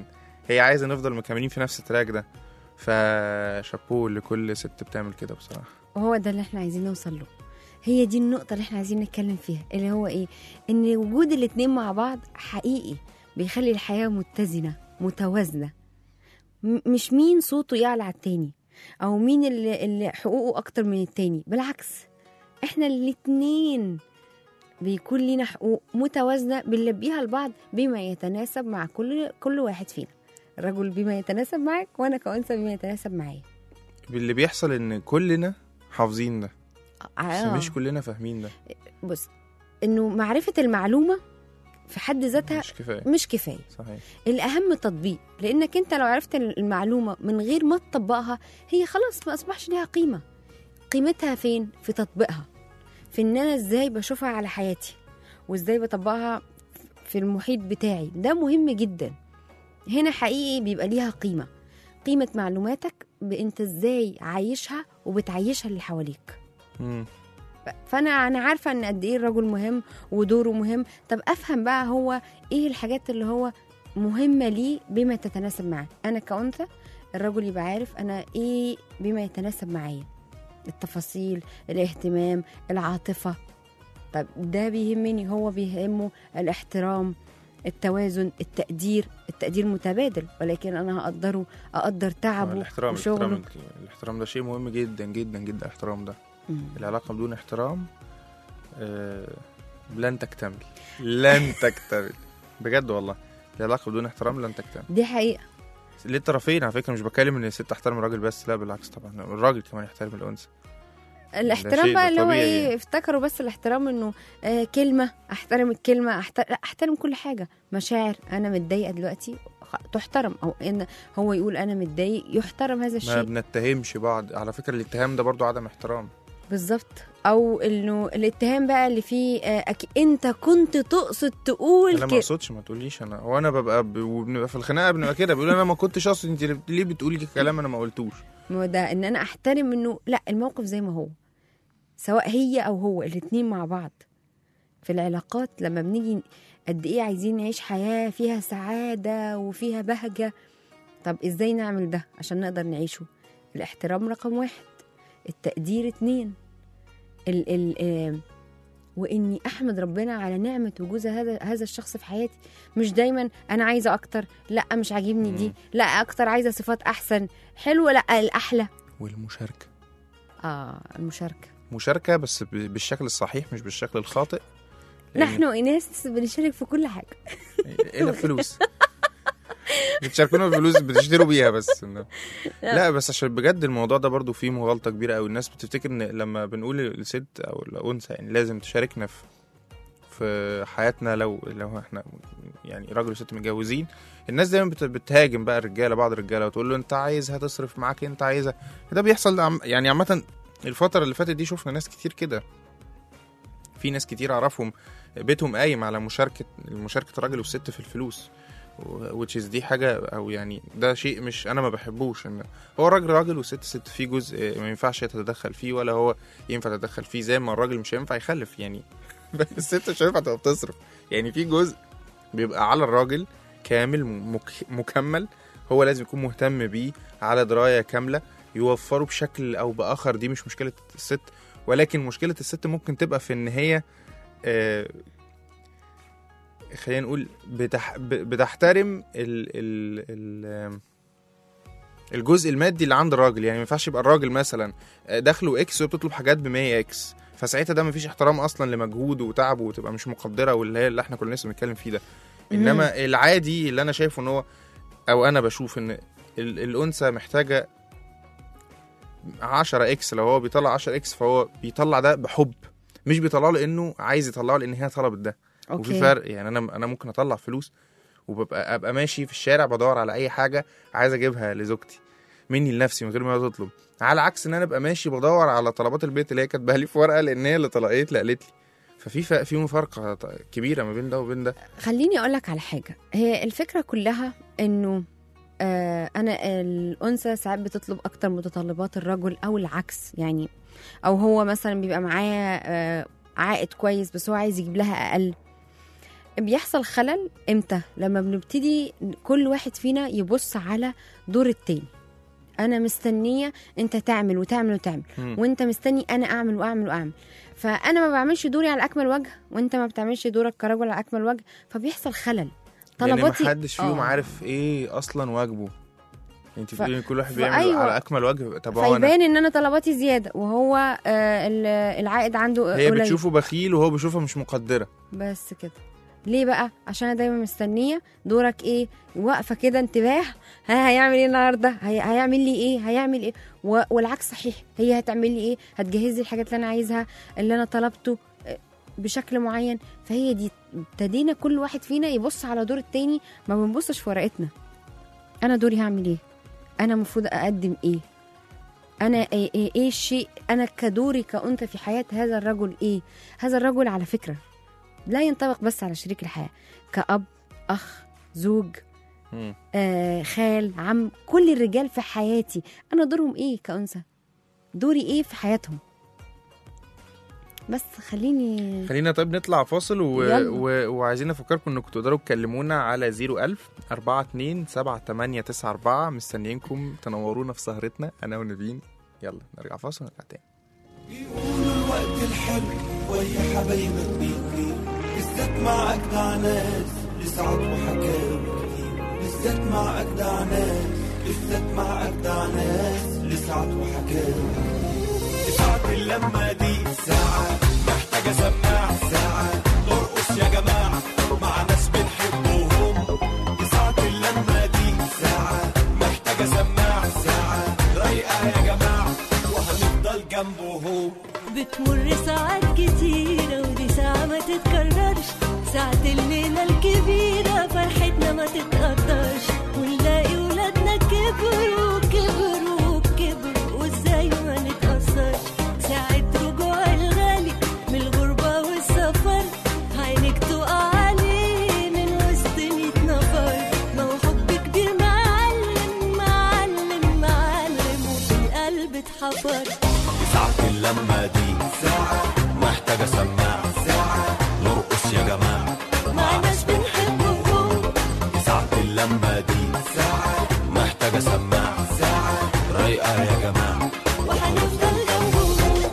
هي عايزه نفضل مكملين في نفس التراك ده. فشابوه لكل ست بتعمل كده بصراحه. وهو ده اللي احنا عايزين نوصل له. هي دي النقطة اللي احنا عايزين نتكلم فيها، اللي هو ايه؟ ان وجود الاتنين مع بعض حقيقي بيخلي الحياة متزنة متوازنة. مش مين صوته يعلى على التاني، او مين اللي حقوقه اكتر من التاني. بالعكس، احنا الاتنين بيكون لينا حقوق متوازنة بنلبيها لبعض بما يتناسب مع كل واحد فينا. الرجل بما يتناسب معك، وانا كأنثى بما يتناسب معايا. اللي بيحصل ان كلنا حافظين ده، بس مش كلنا فاهمين ده. بص، انه معرفة المعلومة في حد ذاتها مش كفاية. صحيح. الأهم التطبيق، لأنك أنت لو عرفت المعلومة من غير ما تطبقها، هي خلاص ما أصبحش ليها قيمة. قيمتها فين؟ في تطبيقها، في إن أنا إزاي بشوفها على حياتي، وإزاي بطبقها في المحيط بتاعي. ده مهم جدا. هنا حقيقي بيبقى ليها قيمة معلوماتك بأنت إزاي عايشها وبتعيشها اللي حواليك. فانا عارفه ان قد ايه الرجل مهم ودوره مهم. طب افهم بقى هو ايه الحاجات اللي هو مهمه ليه بما تتناسب معاه. انا كأنثى، الرجل يبقى عارف انا ايه بما يتناسب معايا، التفاصيل، الاهتمام، العاطفه. طب ده بيهمني، هو بيهمه الاحترام، التوازن، التقدير متبادل، ولكن انا اقدر تعبه وشغله. الاحترام ده شيء مهم جدا جدا جدا. الاحترام ده العلاقة بدون احترام لن تكتمل بجد والله. العلاقة بدون احترام لن تكتمل. دي حقيقة للطرفين على فكرة. مش بتكلم ان الست تحترم الراجل بس، لا بالعكس طبعا، الراجل كمان يحترم الأنثى. الاحترام بقى اللي هو ايه؟ افتكروا بس الاحترام انه كلمة، احترم الكلمة، احترم كل حاجة. مشاعر، انا متضايقة دلوقتي تحترم، او ان هو يقول انا متضايق يحترم هذا الشيء. ما بنتهمش بعض على فكرة. الاتهام ده برضو عدم احترام. بالظبط. او انه الاتهام بقى اللي فيه انت كنت تقصد تقول انا ما اقصدش، ما تقوليش. انا وانا بنبقى في الخناقه بنبقى كده، بيقول انا ما كنتش اقصد، انت ليه بتقولي كلام انا ما قلتوش. ما ده ان انا احترم انه لا، الموقف زي ما هو، سواء هي او هو، الاتنين مع بعض. في العلاقات لما بنيجي قد ايه عايزين نعيش حياه فيها سعاده وفيها بهجه، طب ازاي نعمل ده عشان نقدر نعيشه؟ الاحترام رقم 1، التقدير 2، واني احمد ربنا على نعمه وجود هذا الشخص في حياتي. مش دايما انا عايزه اكتر، لا مش عاجبني دي، لا اكتر عايزه صفات احسن، حلوه، لا الاحلى. والمشاركه. المشاركه بس بالشكل الصحيح مش بالشكل الخاطئ. نحن اناس بنشارك في كل حاجه الا الفلوس. بتشاركونا الفلوس بتشتروا بيها بس. لا بس عشان بجد الموضوع ده برضو فيه مغالطة كبيرة قوي. الناس بتفتكر ان لما بنقول الست او الانثى يعني لازم تشاركنا في حياتنا، لو احنا يعني راجل وست متجوزين، الناس دايما بتهاجم بقى الرجاله، بعض الرجاله، وتقول له انت عايزها تصرف معاك، انت عايزها. ده بيحصل يعني عامه. الفتره اللي فاتت دي شفنا ناس كتير كده. في ناس كتير اعرفهم بيتهم قايم على مشاركه الراجل والست في الفلوس، which is دي حاجه، او يعني ده شيء مش انا ما بحبوش. ان هو الراجل راجل والست ست، في جزء ما ينفعش تتدخل فيه ولا هو ينفع تتدخل فيه، زي ما الراجل مش هينفع يخلف يعني. الست مش هينفع تبقى بتصرف يعني. في جزء بيبقى على الراجل كامل مكمل، هو لازم يكون مهتم بيه على درايه كامله، يوفره بشكل او باخر. دي مش مشكله الست، ولكن مشكله الست ممكن تبقى في ان هي خلينا نقول بتحترم الجزء المادي اللي عند الراجل. يعني ما ينفعش يبقى الراجل مثلا دخله اكس وبتطلب حاجات ب100 اكس، فساعتها ده ما فيش احترام اصلا لمجهوده وتعبه، وتبقى مش مقدره، اللي احنا كنا لسه بنتكلم فيه ده. انما العادي اللي انا شايفه ان هو، او انا بشوف ان الانثى محتاجه 10 اكس. لو هو بيطلع 10 اكس فهو بيطلع ده بحب، مش بيطلعه لانه عايز يطلعه لان هي طلبت ده. وفي فرق يعني. انا ممكن اطلع فلوس وابقى ماشي في الشارع بدور على اي حاجه عايز اجيبها لزوجتي مني لنفسي من غير ما تطلب، على عكس ان انا ابقى ماشي بدور على طلبات البيت اللي هي كاتباها لي في ورقه لان هي اللي طلقت لي قالت لي. ففي مفارقه كبيره ما بين ده وبين ده. خليني اقول لك على حاجه. هي الفكره كلها انه انا الانثى ساعات بتطلب اكتر متطلبات الرجل، او العكس يعني. او هو مثلا بيبقى معاه عائد كويس بس هو عايز يجيب لها اقل. بيحصل خلل امتى؟ لما بنبتدي كل واحد فينا يبص على دور التاني. انا مستنيه انت تعمل وتعمل وتعمل، وانت مستني انا اعمل واعمل واعمل، فانا ما بعملش دوري على اكمل وجه وانت ما بتعملش دورك كرجل على اكمل وجه، فبيحصل خلل. طلباتي ما حدش فيهم عارف ايه اصلا واجبه. انت بتقولي كل واحد بيعمل أيوة. على اكمل وجه. طب فيبان ان انا طلباتي زياده وهو العائد عنده هي قليل. بتشوفه بخيل وهو بيشوفها مش مقدره. بس كده. ليه بقى؟ عشان انا دايما مستنيه دورك ايه، واقفه كده انتباه، هيعمل ايه النهارده، هيعمل لي ايه، هيعمل ايه. والعكس صحيح، هي هتعمل لي ايه، هتجهز لي الحاجات اللي انا عايزها، اللي انا طلبته بشكل معين. فهي دي ابتدينا كل واحد فينا يبص على دور التاني، ما بنبصش في ورقتنا. انا دوري هعمل ايه، انا المفروض اقدم ايه، انا ايه الشيء، انا كدوري كأنثى في حياة هذا الرجل ايه. هذا الرجل على فكرة لا ينطبق بس على شريك الحياة، كأب، أخ، زوج، خال، عم. كل الرجال في حياتي أنا دورهم إيه كأنثى، دوري إيه في حياتهم. بس خلينا طيب نطلع فاصل وعايزين نفكركم انكم تقدروا تكلمونا على 01000 42 7894. مستنيينكم تنورونا في سهرتنا انا ونبين. يلا نرجع فاصل ونرجع تاني. بيقولوا الوقت الحلو ويا حبايبك بيجري، بالذات مع أجدع ناس لسعد وحكاوي كتير، بالذات مع أجدع ناس، بالذات مع أجدع ناس لسعد وحكاوي. ساعة اللمة دي ساعة محتاجة سماع، ساعة نرقص يا جماعة مع ناس بنحبهم. ساعة اللمة دي ساعة محتاجة سماع، ساعة رايقة يا جماعة وهنفضل جنبهم. بتمر ساعات كتيرة ودي ساعة ما تتكررش، ساعة الليلة الكبيرة فرحتنا ما تتقدرش، ونلاقي ولادنا كبروا كبروا كبروا وازاي ما نتأثرش. ساعة رجوع الغالي من الغربة والسفر، عينك تقع عليه من وسط 100 نفر. ما هو حب كبير معلم معلم معلم وفي القلب اتحفر. ساعة اللمة دي ساعة محتاجة سماع، ساعة نرقص يا جماعة مع ناس بنحبهم. ساعة اللمة دي ساعة محتاجة سماع، ساعة رايقة يا جماعة وهنفضل جنبهم.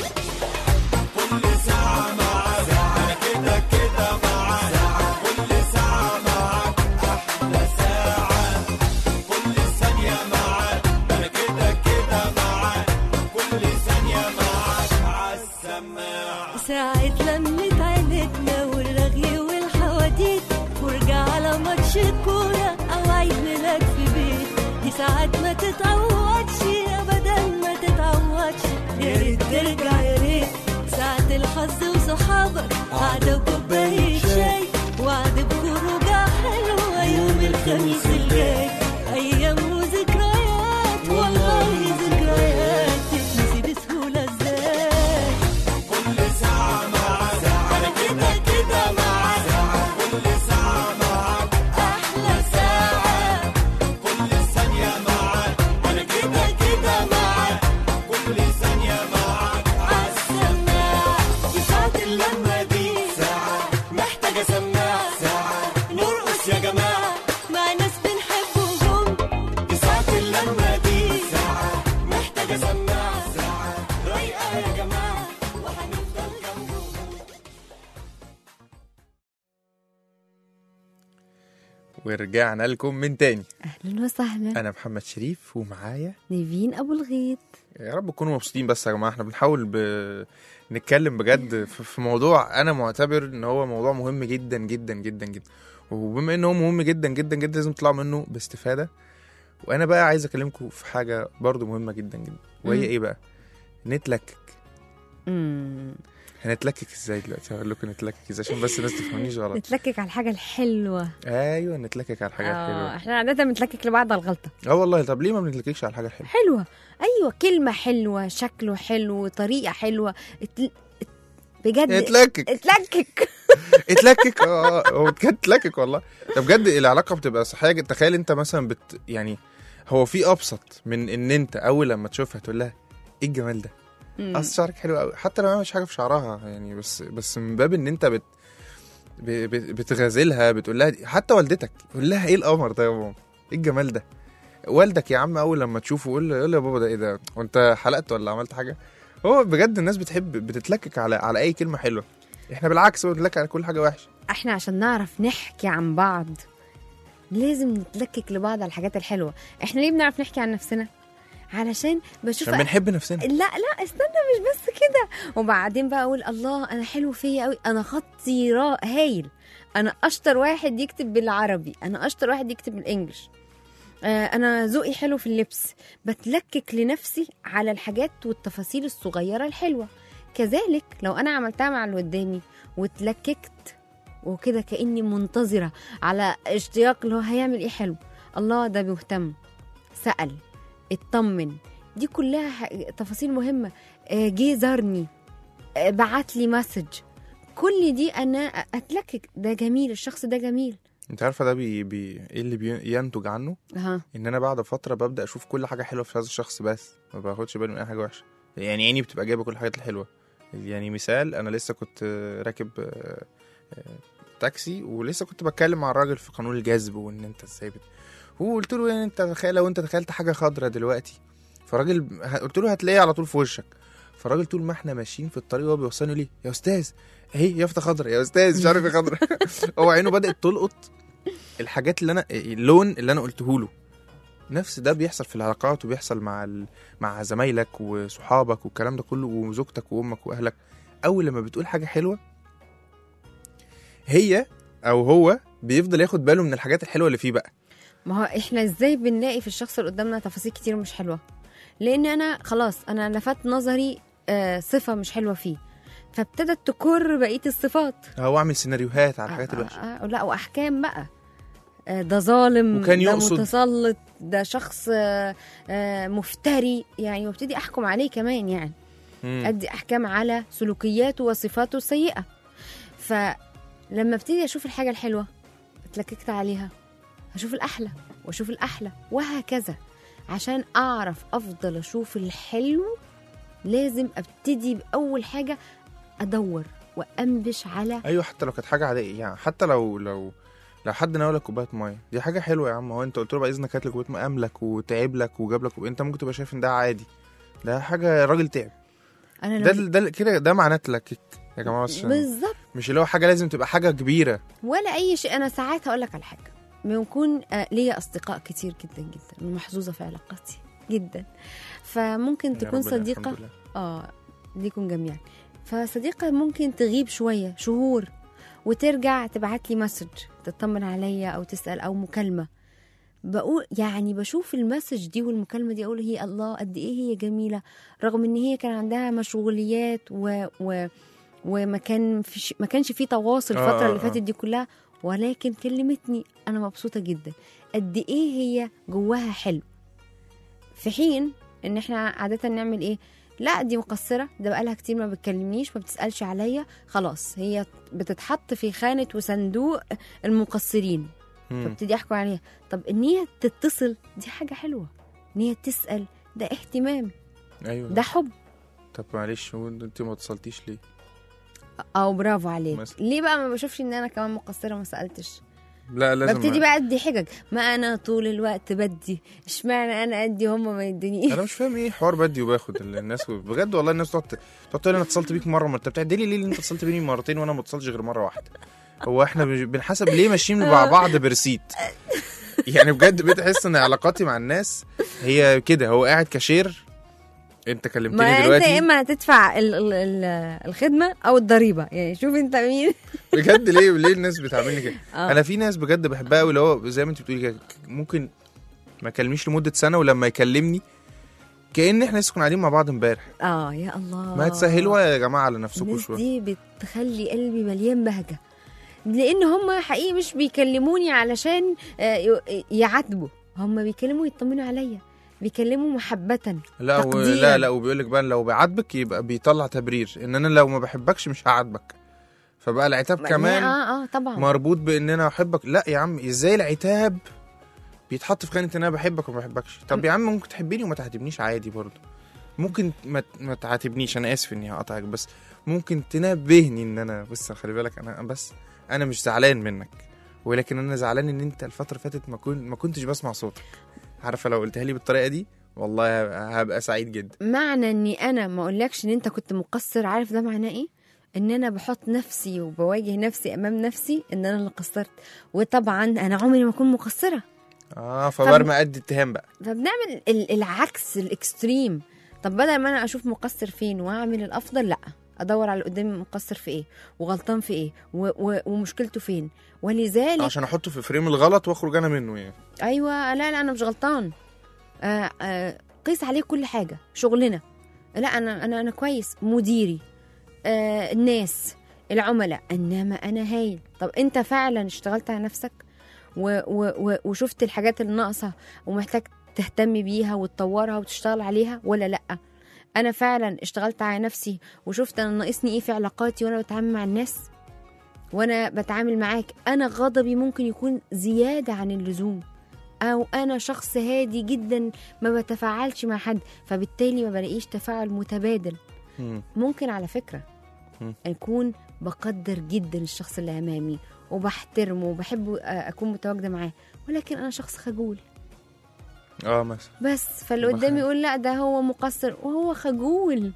كل ساعة معاك أنا كده كده معاك، كل ساعة معاك أحلى ساعة، كل ثانية معاك أنا كده كده معاك، كل ثانية معاك عالسماع. ساعة لمة عيلتنا والرغي والحواديت، ورجع على ماتش الكورة أو عيد ميلاد في بيت. دي ساعات ما تتعوضش أبدا ما تتعوضش، يا ريت ترجع يا ريت. ساعة الحظ وصحابك قعدة وكوباية شاي، وعد بخروجة حلوة يوم الخميس الجاي. أيام وذكريات والله ذكريات تتنسي بسهولة ازاي. كل ساعة معاك أنا كده كده معاك، كل ساعة معاك أحلى ساعة، كل ثانية معاك أنا كده كده معاك، كل ثانية معاك عالسماع. ساعة اللمة دي ساعة محتاجة سماع، ساعة نرقص يا جماعة مع ناس بنحبهم. ساعة اللمة دي ساعة محتاجة سماع، ساعة رايقة يا جماعة وهنفضل جنبهم. ورجعنا لكم من تاني. أهلا وسهلا. انا محمد شريف ومعايا نيفين أبو الغيط. يا رب تكونوا مبسوطين. بس يا جماعه احنا بنحاول نتكلم بجد في موضوع انا معتبر ان هو موضوع مهم جدا جدا جدا جدا، وبما ان هو مهم جدا جدا جدا لازم تطلعوا منه باستفاده. وانا بقى عايز اكلمكم في حاجه برضو مهمه جدا جدا، وهي ايه بقى؟ نتلكك. هنتلكك ازاي دلوقتي؟ هقول لكم نتلكك ازاي عشان بس الناس تفهمنيش غلط. نتلكك على الحاجة الحلوة. ايوه نتلكك على الحاجات الحلوه. احنا عادة بنتلكك لبعض على الغلطة. والله طب ليه ما بنتلككش على الحاجه الحلوه؟ حلوة، ايوه، كلمة حلوة، شكله حلو، طريقة حلوة، بجد اتلكك اتلكك. هو بجد اتلكك والله. طب بجد العلاقه بتبقى صحيه. تخيل انت مثلا يعني هو في ابسط من ان انت اول لما تشوفها تقول لها ايه الجمال ده، اصل شعرك حلو قوي، حتى لو ما مش حاجه في شعرها يعني، بس من باب ان انت بتغازلها، بتقول لها حتى والدتك تقول لها ايه القمر ده يا ماما، ايه الجمال ده. والدك يا عم اول لما تشوفه يقول له يا بابا ده ايه ده، وانت حلقت ولا عملت حاجه. هو بجد الناس بتحب بتتلكك على اي كلمه حلوه، احنا بالعكس بنتلكك على كل حاجه وحشه. احنا عشان نعرف نحكي عن بعض لازم نتلكك لبعض على الحاجات الحلوه. احنا ليه بنعرف نحكي عن نفسنا؟ علشان بشوف عشان بنحب نفسنا. لا استنى، مش بس كده. وبعدين بقى اقول الله انا حلو فيا قوي، انا خطي هايل، انا اشطر واحد يكتب بالعربي، انا اشطر واحد يكتب بالانجلش، انا ذوقي حلو في اللبس. بتلكك لنفسي على الحاجات والتفاصيل الصغيره الحلوه. كذلك لو انا عملتها مع اللي قدامي وتلككت وكده كاني منتظره على اشتياق اللي هو هيعمل ايه حلو، الله ده بيهتم، سأل، اطمن، دي كلها تفاصيل مهمه. جه زارني، بعت لي مسج، كل دي انا اتلكك ده جميل، الشخص ده جميل. انت عارفه ده ايه اللي ينتج عنه؟ ان انا بعد فتره ببدا اشوف كل حاجه حلوه في هذا الشخص، بس ما باخدش بالي من اي حاجه وحشه. يعني عيني بتبقى جايبه كل الحاجات الحلوه. يعني مثال، انا لسه كنت راكب تاكسي، ولسه كنت بتكلم مع الراجل في قانون الجذب، وان انت ازاي وقلت له يعني انت تخيل لو انت تخيلت حاجه خضراء دلوقتي، فالراجل قلت له هتلاقيها على طول في وشك. فالراجل طول ما احنا ماشيين في الطريق وهو بيوصلني ليه يا استاذ اهي يافطه خضراء يا استاذ مش عارف ايه خضراء. هو عينه بدات تلقط الحاجات اللي انا اللون اللي انا قلته له. نفس ده بيحصل في العلاقات، وبيحصل مع زمايلك وصحابك والكلام ده كله، وزوجتك وامك واهلك. اول لما بتقول حاجه حلوه هي او هو بيفضل ياخد باله من الحاجات الحلوه اللي فيه بقى. ما هو احنا ازاي بنلاقي في الشخص اللي قدامنا تفاصيل كتير مش حلوه؟ لان انا خلاص انا لفت نظري صفه مش حلوه فيه، فابتدت تكر بقيه الصفات. هو اعمل سيناريوهات على الحاجات الوحشه. لا واحكام بقى، ده ظالم، وكان ده يقصد متسلط، ده شخص مفتري يعني، وابتدي احكم عليه كمان يعني. ادي احكام على سلوكياته وصفاته السيئه. فلما ابتدي اشوف الحاجه الحلوه اتلككت عليها، هشوف الاحلى واشوف الاحلى وهكذا. عشان اعرف افضل اشوف الحلو لازم ابتدي باول حاجه ادور وانبش على. ايوه، حتى لو كانت حاجه عاديه يعني، حتى لو حد ناولك كوبايه ميه، دي حاجه حلوه يا عم. هو انت قلت له بقى اذنك هات لك كوبايه ميه، املك وتعب لك وجاب لك، انت ممكن تبقى شايف ان ده عادي، ده حاجه راجل تعب. ده كده ده معناه تلكك يا جماعه. بالظبط، مش اللي هو حاجه لازم تبقى حاجه كبيره ولا اي شيء. انا ساعات هقول لك على حاجه، بيكون ليا اصدقاء كتير جدا جدا، محظوظه في علاقاتي جدا، فممكن تكون صديقه ليكم جميعا. فصديقه ممكن تغيب شويه شهور وترجع تبعت لي مسج تطمن عليا او تسال او مكالمه. بقول يعني بشوف المسج دي والمكالمه دي اقول هي الله قد ايه هي جميله، رغم ان هي كان عندها مشغوليات وما كانش في تواصل الفتره اللي فاتت دي كلها، ولكن كلمتني انا مبسوطه جدا. قد ايه هي جواها حلو. في حين ان احنا عاده نعمل ايه؟ لا دي مقصره، ده بقالها كتير ما بتكلمنيش، ما بتسالش عليا، خلاص هي بتتحط في خانه وصندوق المقصرين. فابتدي احكم عليها. طب ان هي تتصل دي حاجه حلوه، ان هي تسال ده اهتمام. ايوه ده حب. طب معلش انت ما اتصلتيش ليه؟ او برافو عليك ليه بقى ما بشوفش ان انا كمان مقصره ما سالتش؟ لا لازم ببتدي بقى ادي حجج، ما انا طول الوقت بدي، اشمعنى انا ادي هم ما يدونيش؟ انا مش فاهم ايه حوار بدي وباخد. الناس بجد والله الناس تقعد تقول انا اتصلت بيك مره، ما انت بتعدلي ليه انت اتصلت بيني مرتين وانا ما اتصلتش غير مره واحده؟ هو احنا بنحسب ليه ماشيين مع بعض برسيت؟ يعني بجد بتحس ان علاقاتي مع الناس هي كده، هو قاعد كاشير، انت كلمتني دلوقتي، انت اما هتدفع الخدمه او الضريبه، يعني شوف انت مين. بجد ليه الناس بتعملني كده؟ انا في ناس بجد بحبها قوي، اللي هو زي ما انت بتقولي كده، ممكن ما يكلمنيش لمده سنه، ولما يكلمني كأن احنا لسه كنا قاعدين مع بعض امبارح. يا الله، ما تسهلوا يا جماعه على نفسكم شويه. دي بتخلي قلبي مليان بهجه، لان هم حقيقي مش بيكلموني علشان يعاتبوا، هم بيكلموا يطمنوا عليا، بيكلموا محبه لا لا وبيقول لك بقى لو بيعاتبك يبقى بيطلع تبرير ان انا لو ما بحبكش مش هعاتبك، فبقى العتاب كمان طبعا مربوط بان انا احبك. لا يا عم، ازاي العتاب بيتحط في خانه ان انا بحبك وما بحبكش؟ طب يا عم ممكن تحبيني وما تعاتبنيش عادي برضه، ممكن ما تعاتبنيش، انا اسف اني هقطعك، بس ممكن تنبهني ان انا بس خلي بالك انا مش زعلان منك، ولكن انا زعلان ان انت الفتره اللي فاتت ما كنتش بسمع صوتك. عارفه لو قلتها لي بالطريقه دي والله هبقى سعيد جدا. معنى اني انا ما اقولكش ان انت كنت مقصر، عارف ده معناه ايه؟ ان انا بحط نفسي وبواجه نفسي امام نفسي ان انا اللي قصرت، وطبعا انا عمري ما اكون مقصره. فبرمى قد اتهام بقى. فبنعمل العكس الاكستريم. طب بدل ما انا اشوف مقصر فين واعمل الافضل، لا، ادور على اللي قدامي مقصر في ايه وغلطان في ايه ومشكلته فين. ولذلك عشان احطه في فريم الغلط واخرج انا منه يعني. ايوه، لا انا مش غلطان. قيس عليه كل حاجه، شغلنا، لا انا كويس، مديري، الناس، العملاء، انما انا هايل. طب انت فعلا اشتغلت على نفسك وشفت الحاجات اللي ناقصه ومحتاج تهتم بيها وتطورها وتشتغل عليها ولا لا؟ انا فعلا اشتغلت على نفسي وشفت انا ناقصني ايه في علاقاتي وانا بتعامل مع الناس وانا بتعامل معاك. انا غضبي ممكن يكون زياده عن اللزوم، او انا شخص هادي جدا ما بتفاعلش مع حد، فبالتالي ما بلاقيش تفاعل متبادل. ممكن على فكره اكون بقدر جدا الشخص اللي امامي وبحترمه وبحب اكون متواجده معاه، ولكن انا شخص خجول مثلا، بس فاللي قدامي يقول لا ده هو مقصر وهو خجول.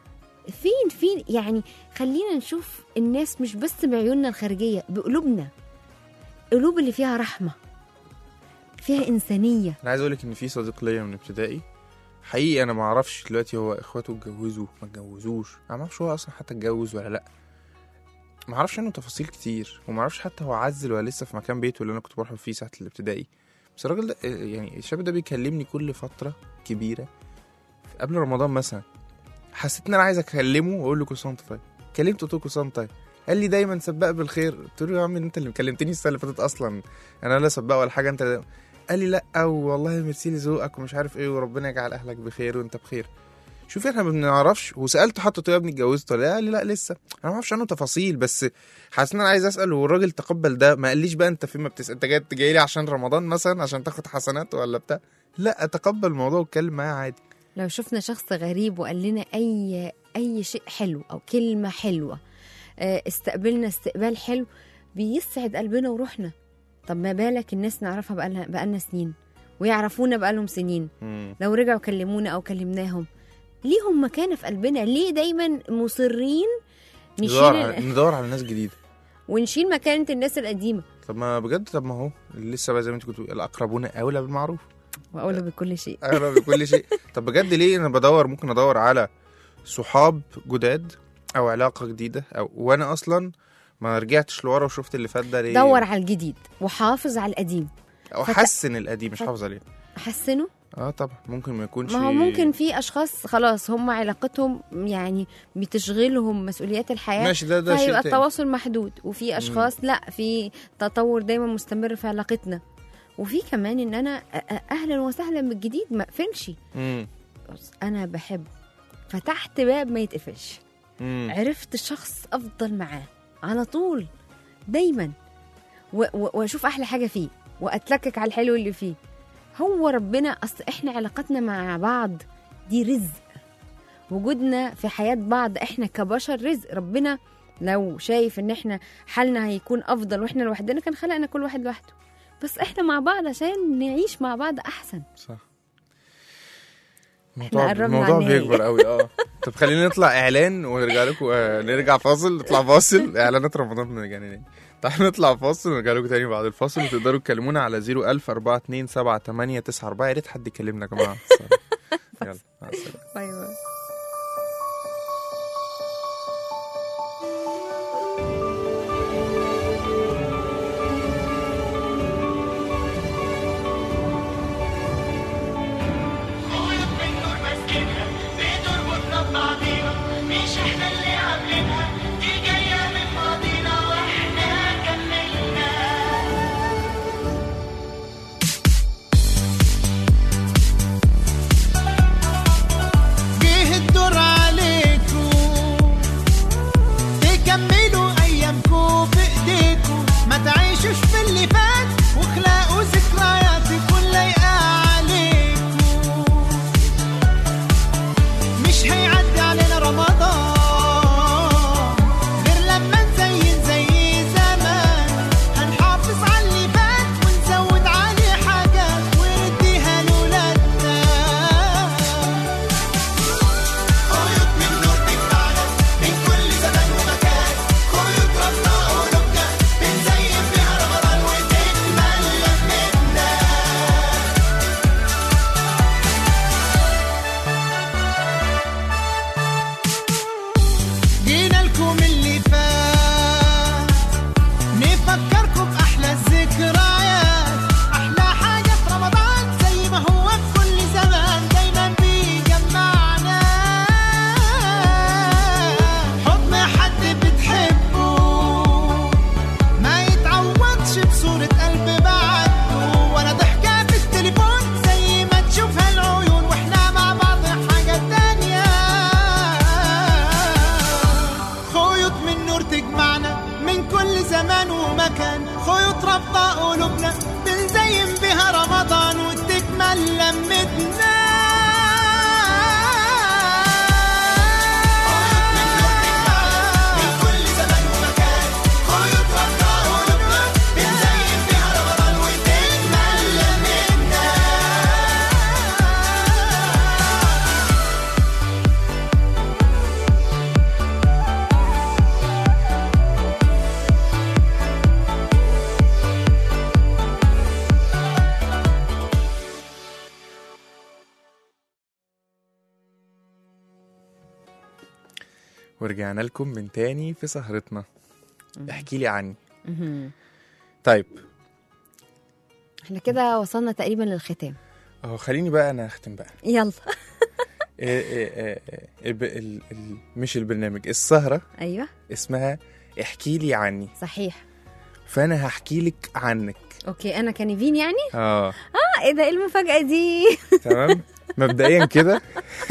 فين يعني خلينا نشوف الناس مش بس بعيوننا الخارجيه، بقلوبنا، قلوب اللي فيها رحمه، فيها انسانيه. انا عايز اقولك ان في صديق ليا من ابتدائي حقيقي، انا ما اعرفش دلوقتي هو اخواته اتجوزوا ما اتجوزوش، انا ما اعرفش هو اصلا حتى اتجوز ولا لا، ما اعرفش عنه تفاصيل كتير، وما اعرفش حتى هو عزل ولا لسه في مكان بيته اللي انا كنت بروح فيه ساعه الابتدائي. بس الراجل ده يعني الشاب ده بيكلمني كل فتره كبيره قبل رمضان مثلا، حسيت ان انا عايز اكلمه واقول له كل سنه وانت طيب. كلمته قلت له كل سنه وانت طيب، قال لي دايما سباق بالخير. قلت له يا عم انت اللي كلمتني السنه اللي فاتت اصلا، انا لا سباق ولا حاجه، انت. قال لي لا والله ميرسي لذوقك ومش عارف ايه، وربنا يجعل اهلك بخير وانت بخير. شوف احنا ما بنعرفش. وسالته حتى يا ابني اتجوزت ولا؟ قال لي لا لسه. انا ما اعرفش عنه تفاصيل، بس حاسس ان انا عايز اسال، والراجل تقبل ده. ما قاليش بقى انت فين ما بتسال، انت جاي لي عشان رمضان مثلا عشان تاخد حسنات ولا بتاع؟ لا، اتقبل الموضوع واتكلم معاه عادي. لو شفنا شخص غريب وقال لنا اي شيء حلو او كلمه حلوه، استقبلنا استقبال حلو، بيسعد قلبنا وروحنا. طب ما بالك الناس نعرفها بقالنا سنين ويعرفونا بقالهم سنين، لو رجعوا كلمونا او كلمناهم، ليهم مكانه في قلبنا. ليه دايما مصرين ندور على ناس جديده ونشيل مكانه الناس القديمه؟ طب ما بجد، طب ما هو لسه بقى زي ما انت كنت الاقربون اولى بالمعروف واولى بكل شيء. اولى بكل شيء. طب بجد ليه انا ممكن ادور على صحاب جداد او علاقه جديده، وانا اصلا ما رجعتش لورا وشفت اللي فات ده ليه؟ دور على الجديد وحافظ على القديم، او حسن القديم، مش حافظ عليه. حسنه. طبعا ممكن ما يكونش. ما هو ممكن في اشخاص خلاص هم علاقتهم يعني بتشغلهم مسؤوليات الحياه، ماشي، ده شيء فيبقى تاني. التواصل محدود. وفي اشخاص لا، في تطور دايما مستمر في علاقتنا. وفي كمان ان انا اهلا وسهلا بالجديد، ما اقفلش. انا بحب فتحت باب ما يتقفلش، عرفت شخص افضل معاه على طول دايما، واشوف احلى حاجه فيه واتلكك على الحلو اللي فيه. هو ربنا، اصل احنا علاقتنا مع بعض دي رزق، وجودنا في حياه بعض احنا كبشر رزق. ربنا لو شايف ان احنا حالنا هيكون افضل واحنا لوحدنا كان خلقنا كل واحد لوحده، بس احنا مع بعض عشان نعيش مع بعض احسن. صح. الموضوع بيكبر قوي. طب خلينا نطلع اعلان ونرجع لكم. نرجع فاصل، نطلع فاصل. اعلانات رمضان مجانيه. تعالوا نطلع فاصل ونرجع لكم تاني بعد الفاصل. وتقدروا تكلمونا على 01042278894. يا ريت حد يكلمنا يا جماعه. يلا مع السلامه. باي باي. رمضان غير لما نزين زي زمان. ورجعنا لكم من تاني في سهرتنا. احكي لي عني. مهم. طيب احنا كده وصلنا تقريبا للختام. خليني بقى انا اختم بقى. يلا. مش البرنامج، السهرة ايوه اسمها احكي لي عني، صحيح. فانا هحكي لك عنك. اوكي انا كنيفين يعني. اه ايه ده، ايه المفاجأة دي؟ تمام. مبدئيا كده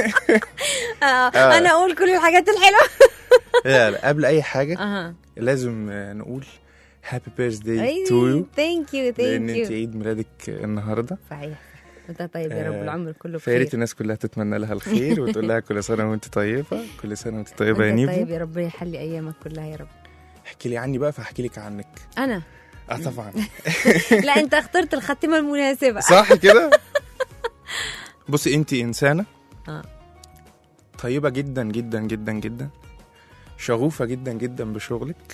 انا اقول كل الحاجات الحلوة. لا قبل اي حاجة اها لازم نقول هابي بيرثداي تو يو، ثانك يو لان ثانك انت يو. عيد ميلادك النهارده. صحيح انت طيب يا رب، العمر كله فيا ريت بخير. الناس كلها تتمنى لها الخير وتقول لها كل سنه وانت طيبه، كل سنه وانت طيبه يا انت نيفو. طيب يا رب، يحلي ايامك كلها يا رب. احكي لي عني بقى، فاحكي لك عنك. انا طبعا. لا انت اخترت الخاتمة المناسبة. صح كده. بصي انت انسانه آه. طيبه جدا جدا جدا جدا، شغوفه جدا جدا بشغلك،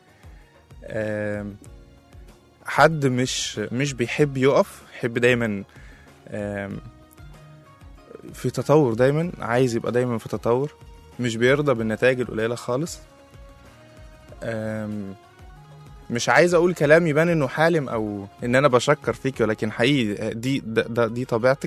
حد مش بيحب يقف، يحب دايما في تطور، دايما عايز يبقى دايما في تطور، مش بيرضى بالنتائج القليله خالص. مش عايز اقول كلام يبان انه حالم او ان انا بشكر فيك، ولكن حقيقي دي طبيعتك.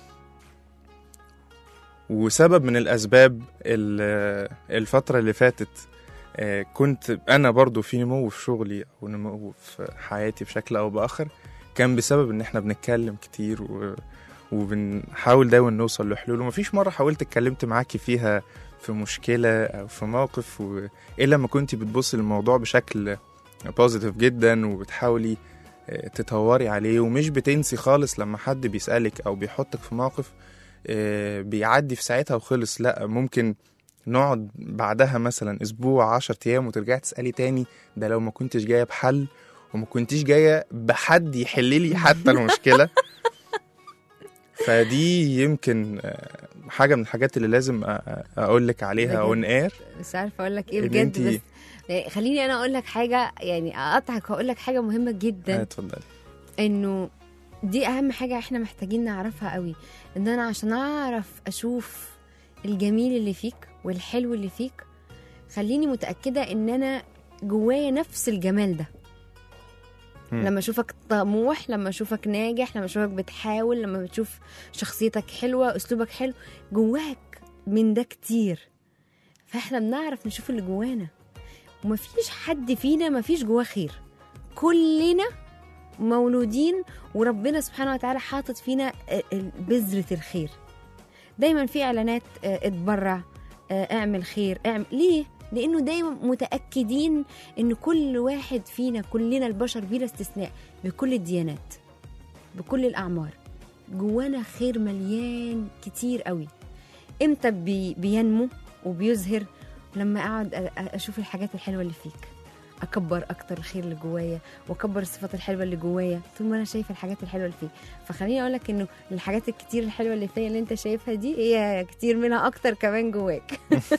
وسبب من الاسباب الفتره اللي فاتت كنت انا برضو في نمو في شغلي او نمو في حياتي بشكل او باخر، كان بسبب ان احنا بنتكلم كتير وبنحاول دايما نوصل لحلول. ومفيش مره حاولت اتكلمت معاكي فيها في مشكله او في موقف الا لما كنتي بتبصي للموضوع بشكل بوزيتيف جدا وبتحاولي تطوري عليه، ومش بتنسي خالص لما حد بيسألك او بيحطك في موقف بيعدي في ساعتها وخلص. لا، ممكن نقعد بعدها مثلا اسبوع 10 ايام وترجعي تسألي تاني، ده لو ما كنتش جاية بحل وما كنتيش جاية بحد يحللي حتى المشكلة. فدي يمكن حاجة من الحاجات اللي لازم اقولك عليها اون اير. مش عارفه اقول لك ايه إن بجد، انتي- بس خليني انا اقول لك حاجه، يعني اقطعك واقول لك حاجه مهمه جدا. اتفضلي. انه دي اهم حاجه احنا محتاجين نعرفها قوي، ان انا عشان اعرف اشوف الجميل اللي فيك والحلو اللي فيك، خليني متاكده ان انا جوايا نفس الجمال ده. لما اشوفك طموح، لما اشوفك ناجح، لما اشوفك بتحاول، لما بتشوف شخصيتك حلوه، اسلوبك حلو، جواك من ده كتير. فاحنا بنعرف نشوف اللي جوانا، ومفيش حد فينا مفيش جواه خير. كلنا مولودين وربنا سبحانه وتعالى حاطط فينا بذرة الخير. دايما في اعلانات اتبرع، اعمل خير، اعمل ليه؟ لانه دايما متأكدين ان كل واحد فينا، كلنا البشر بلا استثناء، بكل الديانات بكل الاعمار، جوانا خير مليان كتير قوي. امتى بينمو وبيزهر؟ لما اقعد اشوف الحاجات الحلوه اللي فيك، اكبر اكتر الخير اللي جوايا واكبر الصفات الحلوه اللي جوايا طول ما انا شايفه الحاجات الحلوه اللي فيك. فخليني اقول لك انه الحاجات الكتير الحلوه اللي فيا اللي انت شايفها دي، هي كتير منها اكتر كمان جواك.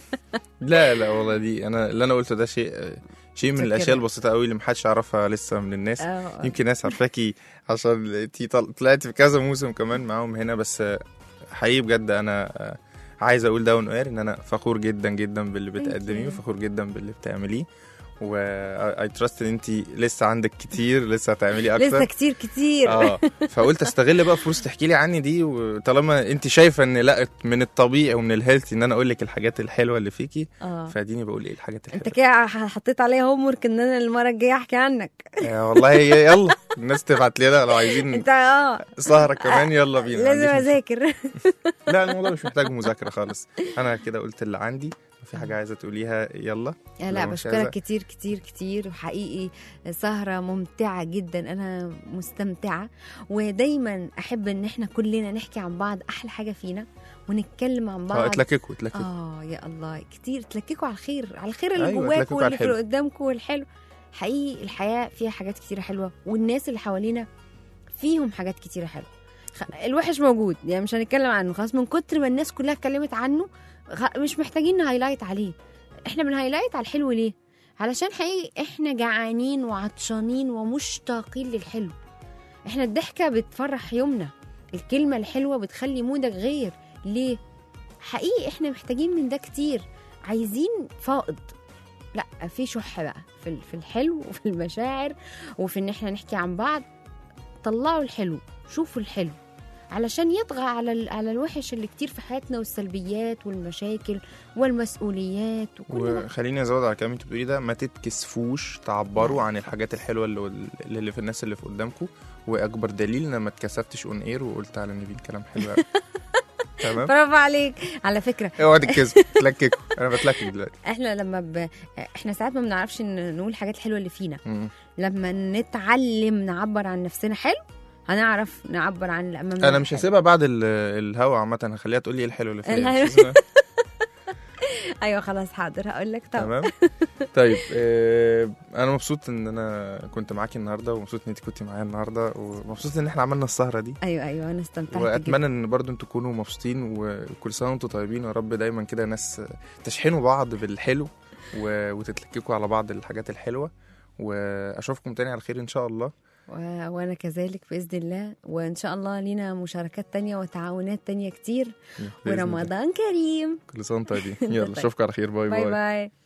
لا والله، دي اللي انا قلته ده شيء من الاشياء البسيطه قوي اللي محدش يعرفها لسه من الناس. يمكن ناس عارفاكي عشان انتي طلعتي في كذا موسم كمان معاهم هنا، بس حقيقي بجد انا عايز اقول داون اير ان انا فخور جدا جدا باللي بتقدميه، وفخور جدا باللي بتعمليه، و اي تراست ان انت لسه عندك كتير لسه هتعملي اكتر، لسه كتير. فقلت استغل بقى فرصه تحكي لي عني دي، وطالما انت شايفه ان لا من الطبيعي ومن الهيلثي ان انا اقول لك الحاجات الحلوه اللي فيكي، فاديني بقول ايه الحاجات الحلوه. انت كده حطيت عليا هوم ورك ان انا المره الجايه احكي عنك. والله يلا الناس تبعت لنا لو عايزين انت سهره كمان، يلا بينا. لازم اذاكر. لا الموضوع مش محتاج مذاكره خالص، انا كده قلت اللي عندي. في حاجة عايزة تقوليها؟ يلا. لا بشكرك كتير كتير كتير، وحقيقي سهرة ممتعة جدا، أنا مستمتعة، ودايما أحب إن احنا كلنا نحكي عن بعض أحلى حاجة فينا ونتكلم عن بعض. اتلككوا يا الله كتير تلككوا على الخير اللي جواكوا واللي في قدامكوا والحلو. حقيقي الحياة فيها حاجات كتيرة حلوة، والناس اللي حوالينا فيهم حاجات كتيرة حلوة. الوحش موجود، يعني مش هنتكلم عنه خلاص، من كتر ما الناس كلها اتكلمت عنه مش محتاجين نهايلايت عليه. احنا بنهايلايت على الحلو ليه؟ علشان حقيقي احنا جعانين وعطشانين ومشتاقين للحلو. احنا الضحكة بتفرح يومنا، الكلمة الحلوة بتخلي مودك غير. ليه؟ حقيقي احنا محتاجين من ده كتير عايزين فائض، لا في شح بقى في الحلو وفي المشاعر وفي ان احنا نحكي عن بعض. طلعوا الحلو، شوفوا الحلو علشان يطغى على الوحش اللي كتير في حياتنا والسلبيات والمشاكل والمسؤوليات وكل ده. وخليني ازود على الكلام اللي انت بتقوليه ده، ما تتكسفوش تعبروا عن الحاجات الحلوه اللي في الناس اللي في قدامكم. واكبر دليل ان ما اتكسفتش اون اير وقلت على نيفين كلام حلو قوي. تمام، برافو عليك. على فكره اوعى تتكسفوا تلككوا، انا بتلكك دلوقتي. احنا احنا ساعات ما بنعرفش نقول الحاجات الحلوه اللي فينا. مم. لما نتعلم نعبر عن نفسنا حلو هنعرف نعبر عن اللي امامنا. انا مش هسيبها بعد الهوا عامه، هخليها تقول لي ايه الحلو اللي فيا. الحلو. مش هسيبها. ايوه خلاص حاضر هقول لك. تمام. طيب انا مبسوط ان انا كنت معاكي النهارده، ومبسوط ان انت كنتي معايا النهارده، ومبسوط ان احنا عملنا السهره دي. ايوه انا استمتعت جدا. واتمنى ان برضو انتوا تكونوا مبسوطين، وكل سنه وانتم طيبين، ويا رب دايما كده ناس تشحنوا بعض بالحلو وتتلككوا على بعض الحاجات الحلوه. واشوفكم تاني على خير ان شاء الله. وانا كذلك باذن الله، وان شاء الله لينا مشاركات تانية وتعاونات تانية كتير. بإذن الله. ورمضان كريم. كل سنه وانتم طيبين. يلا اشوفكم على خير. باي باي باي. باي.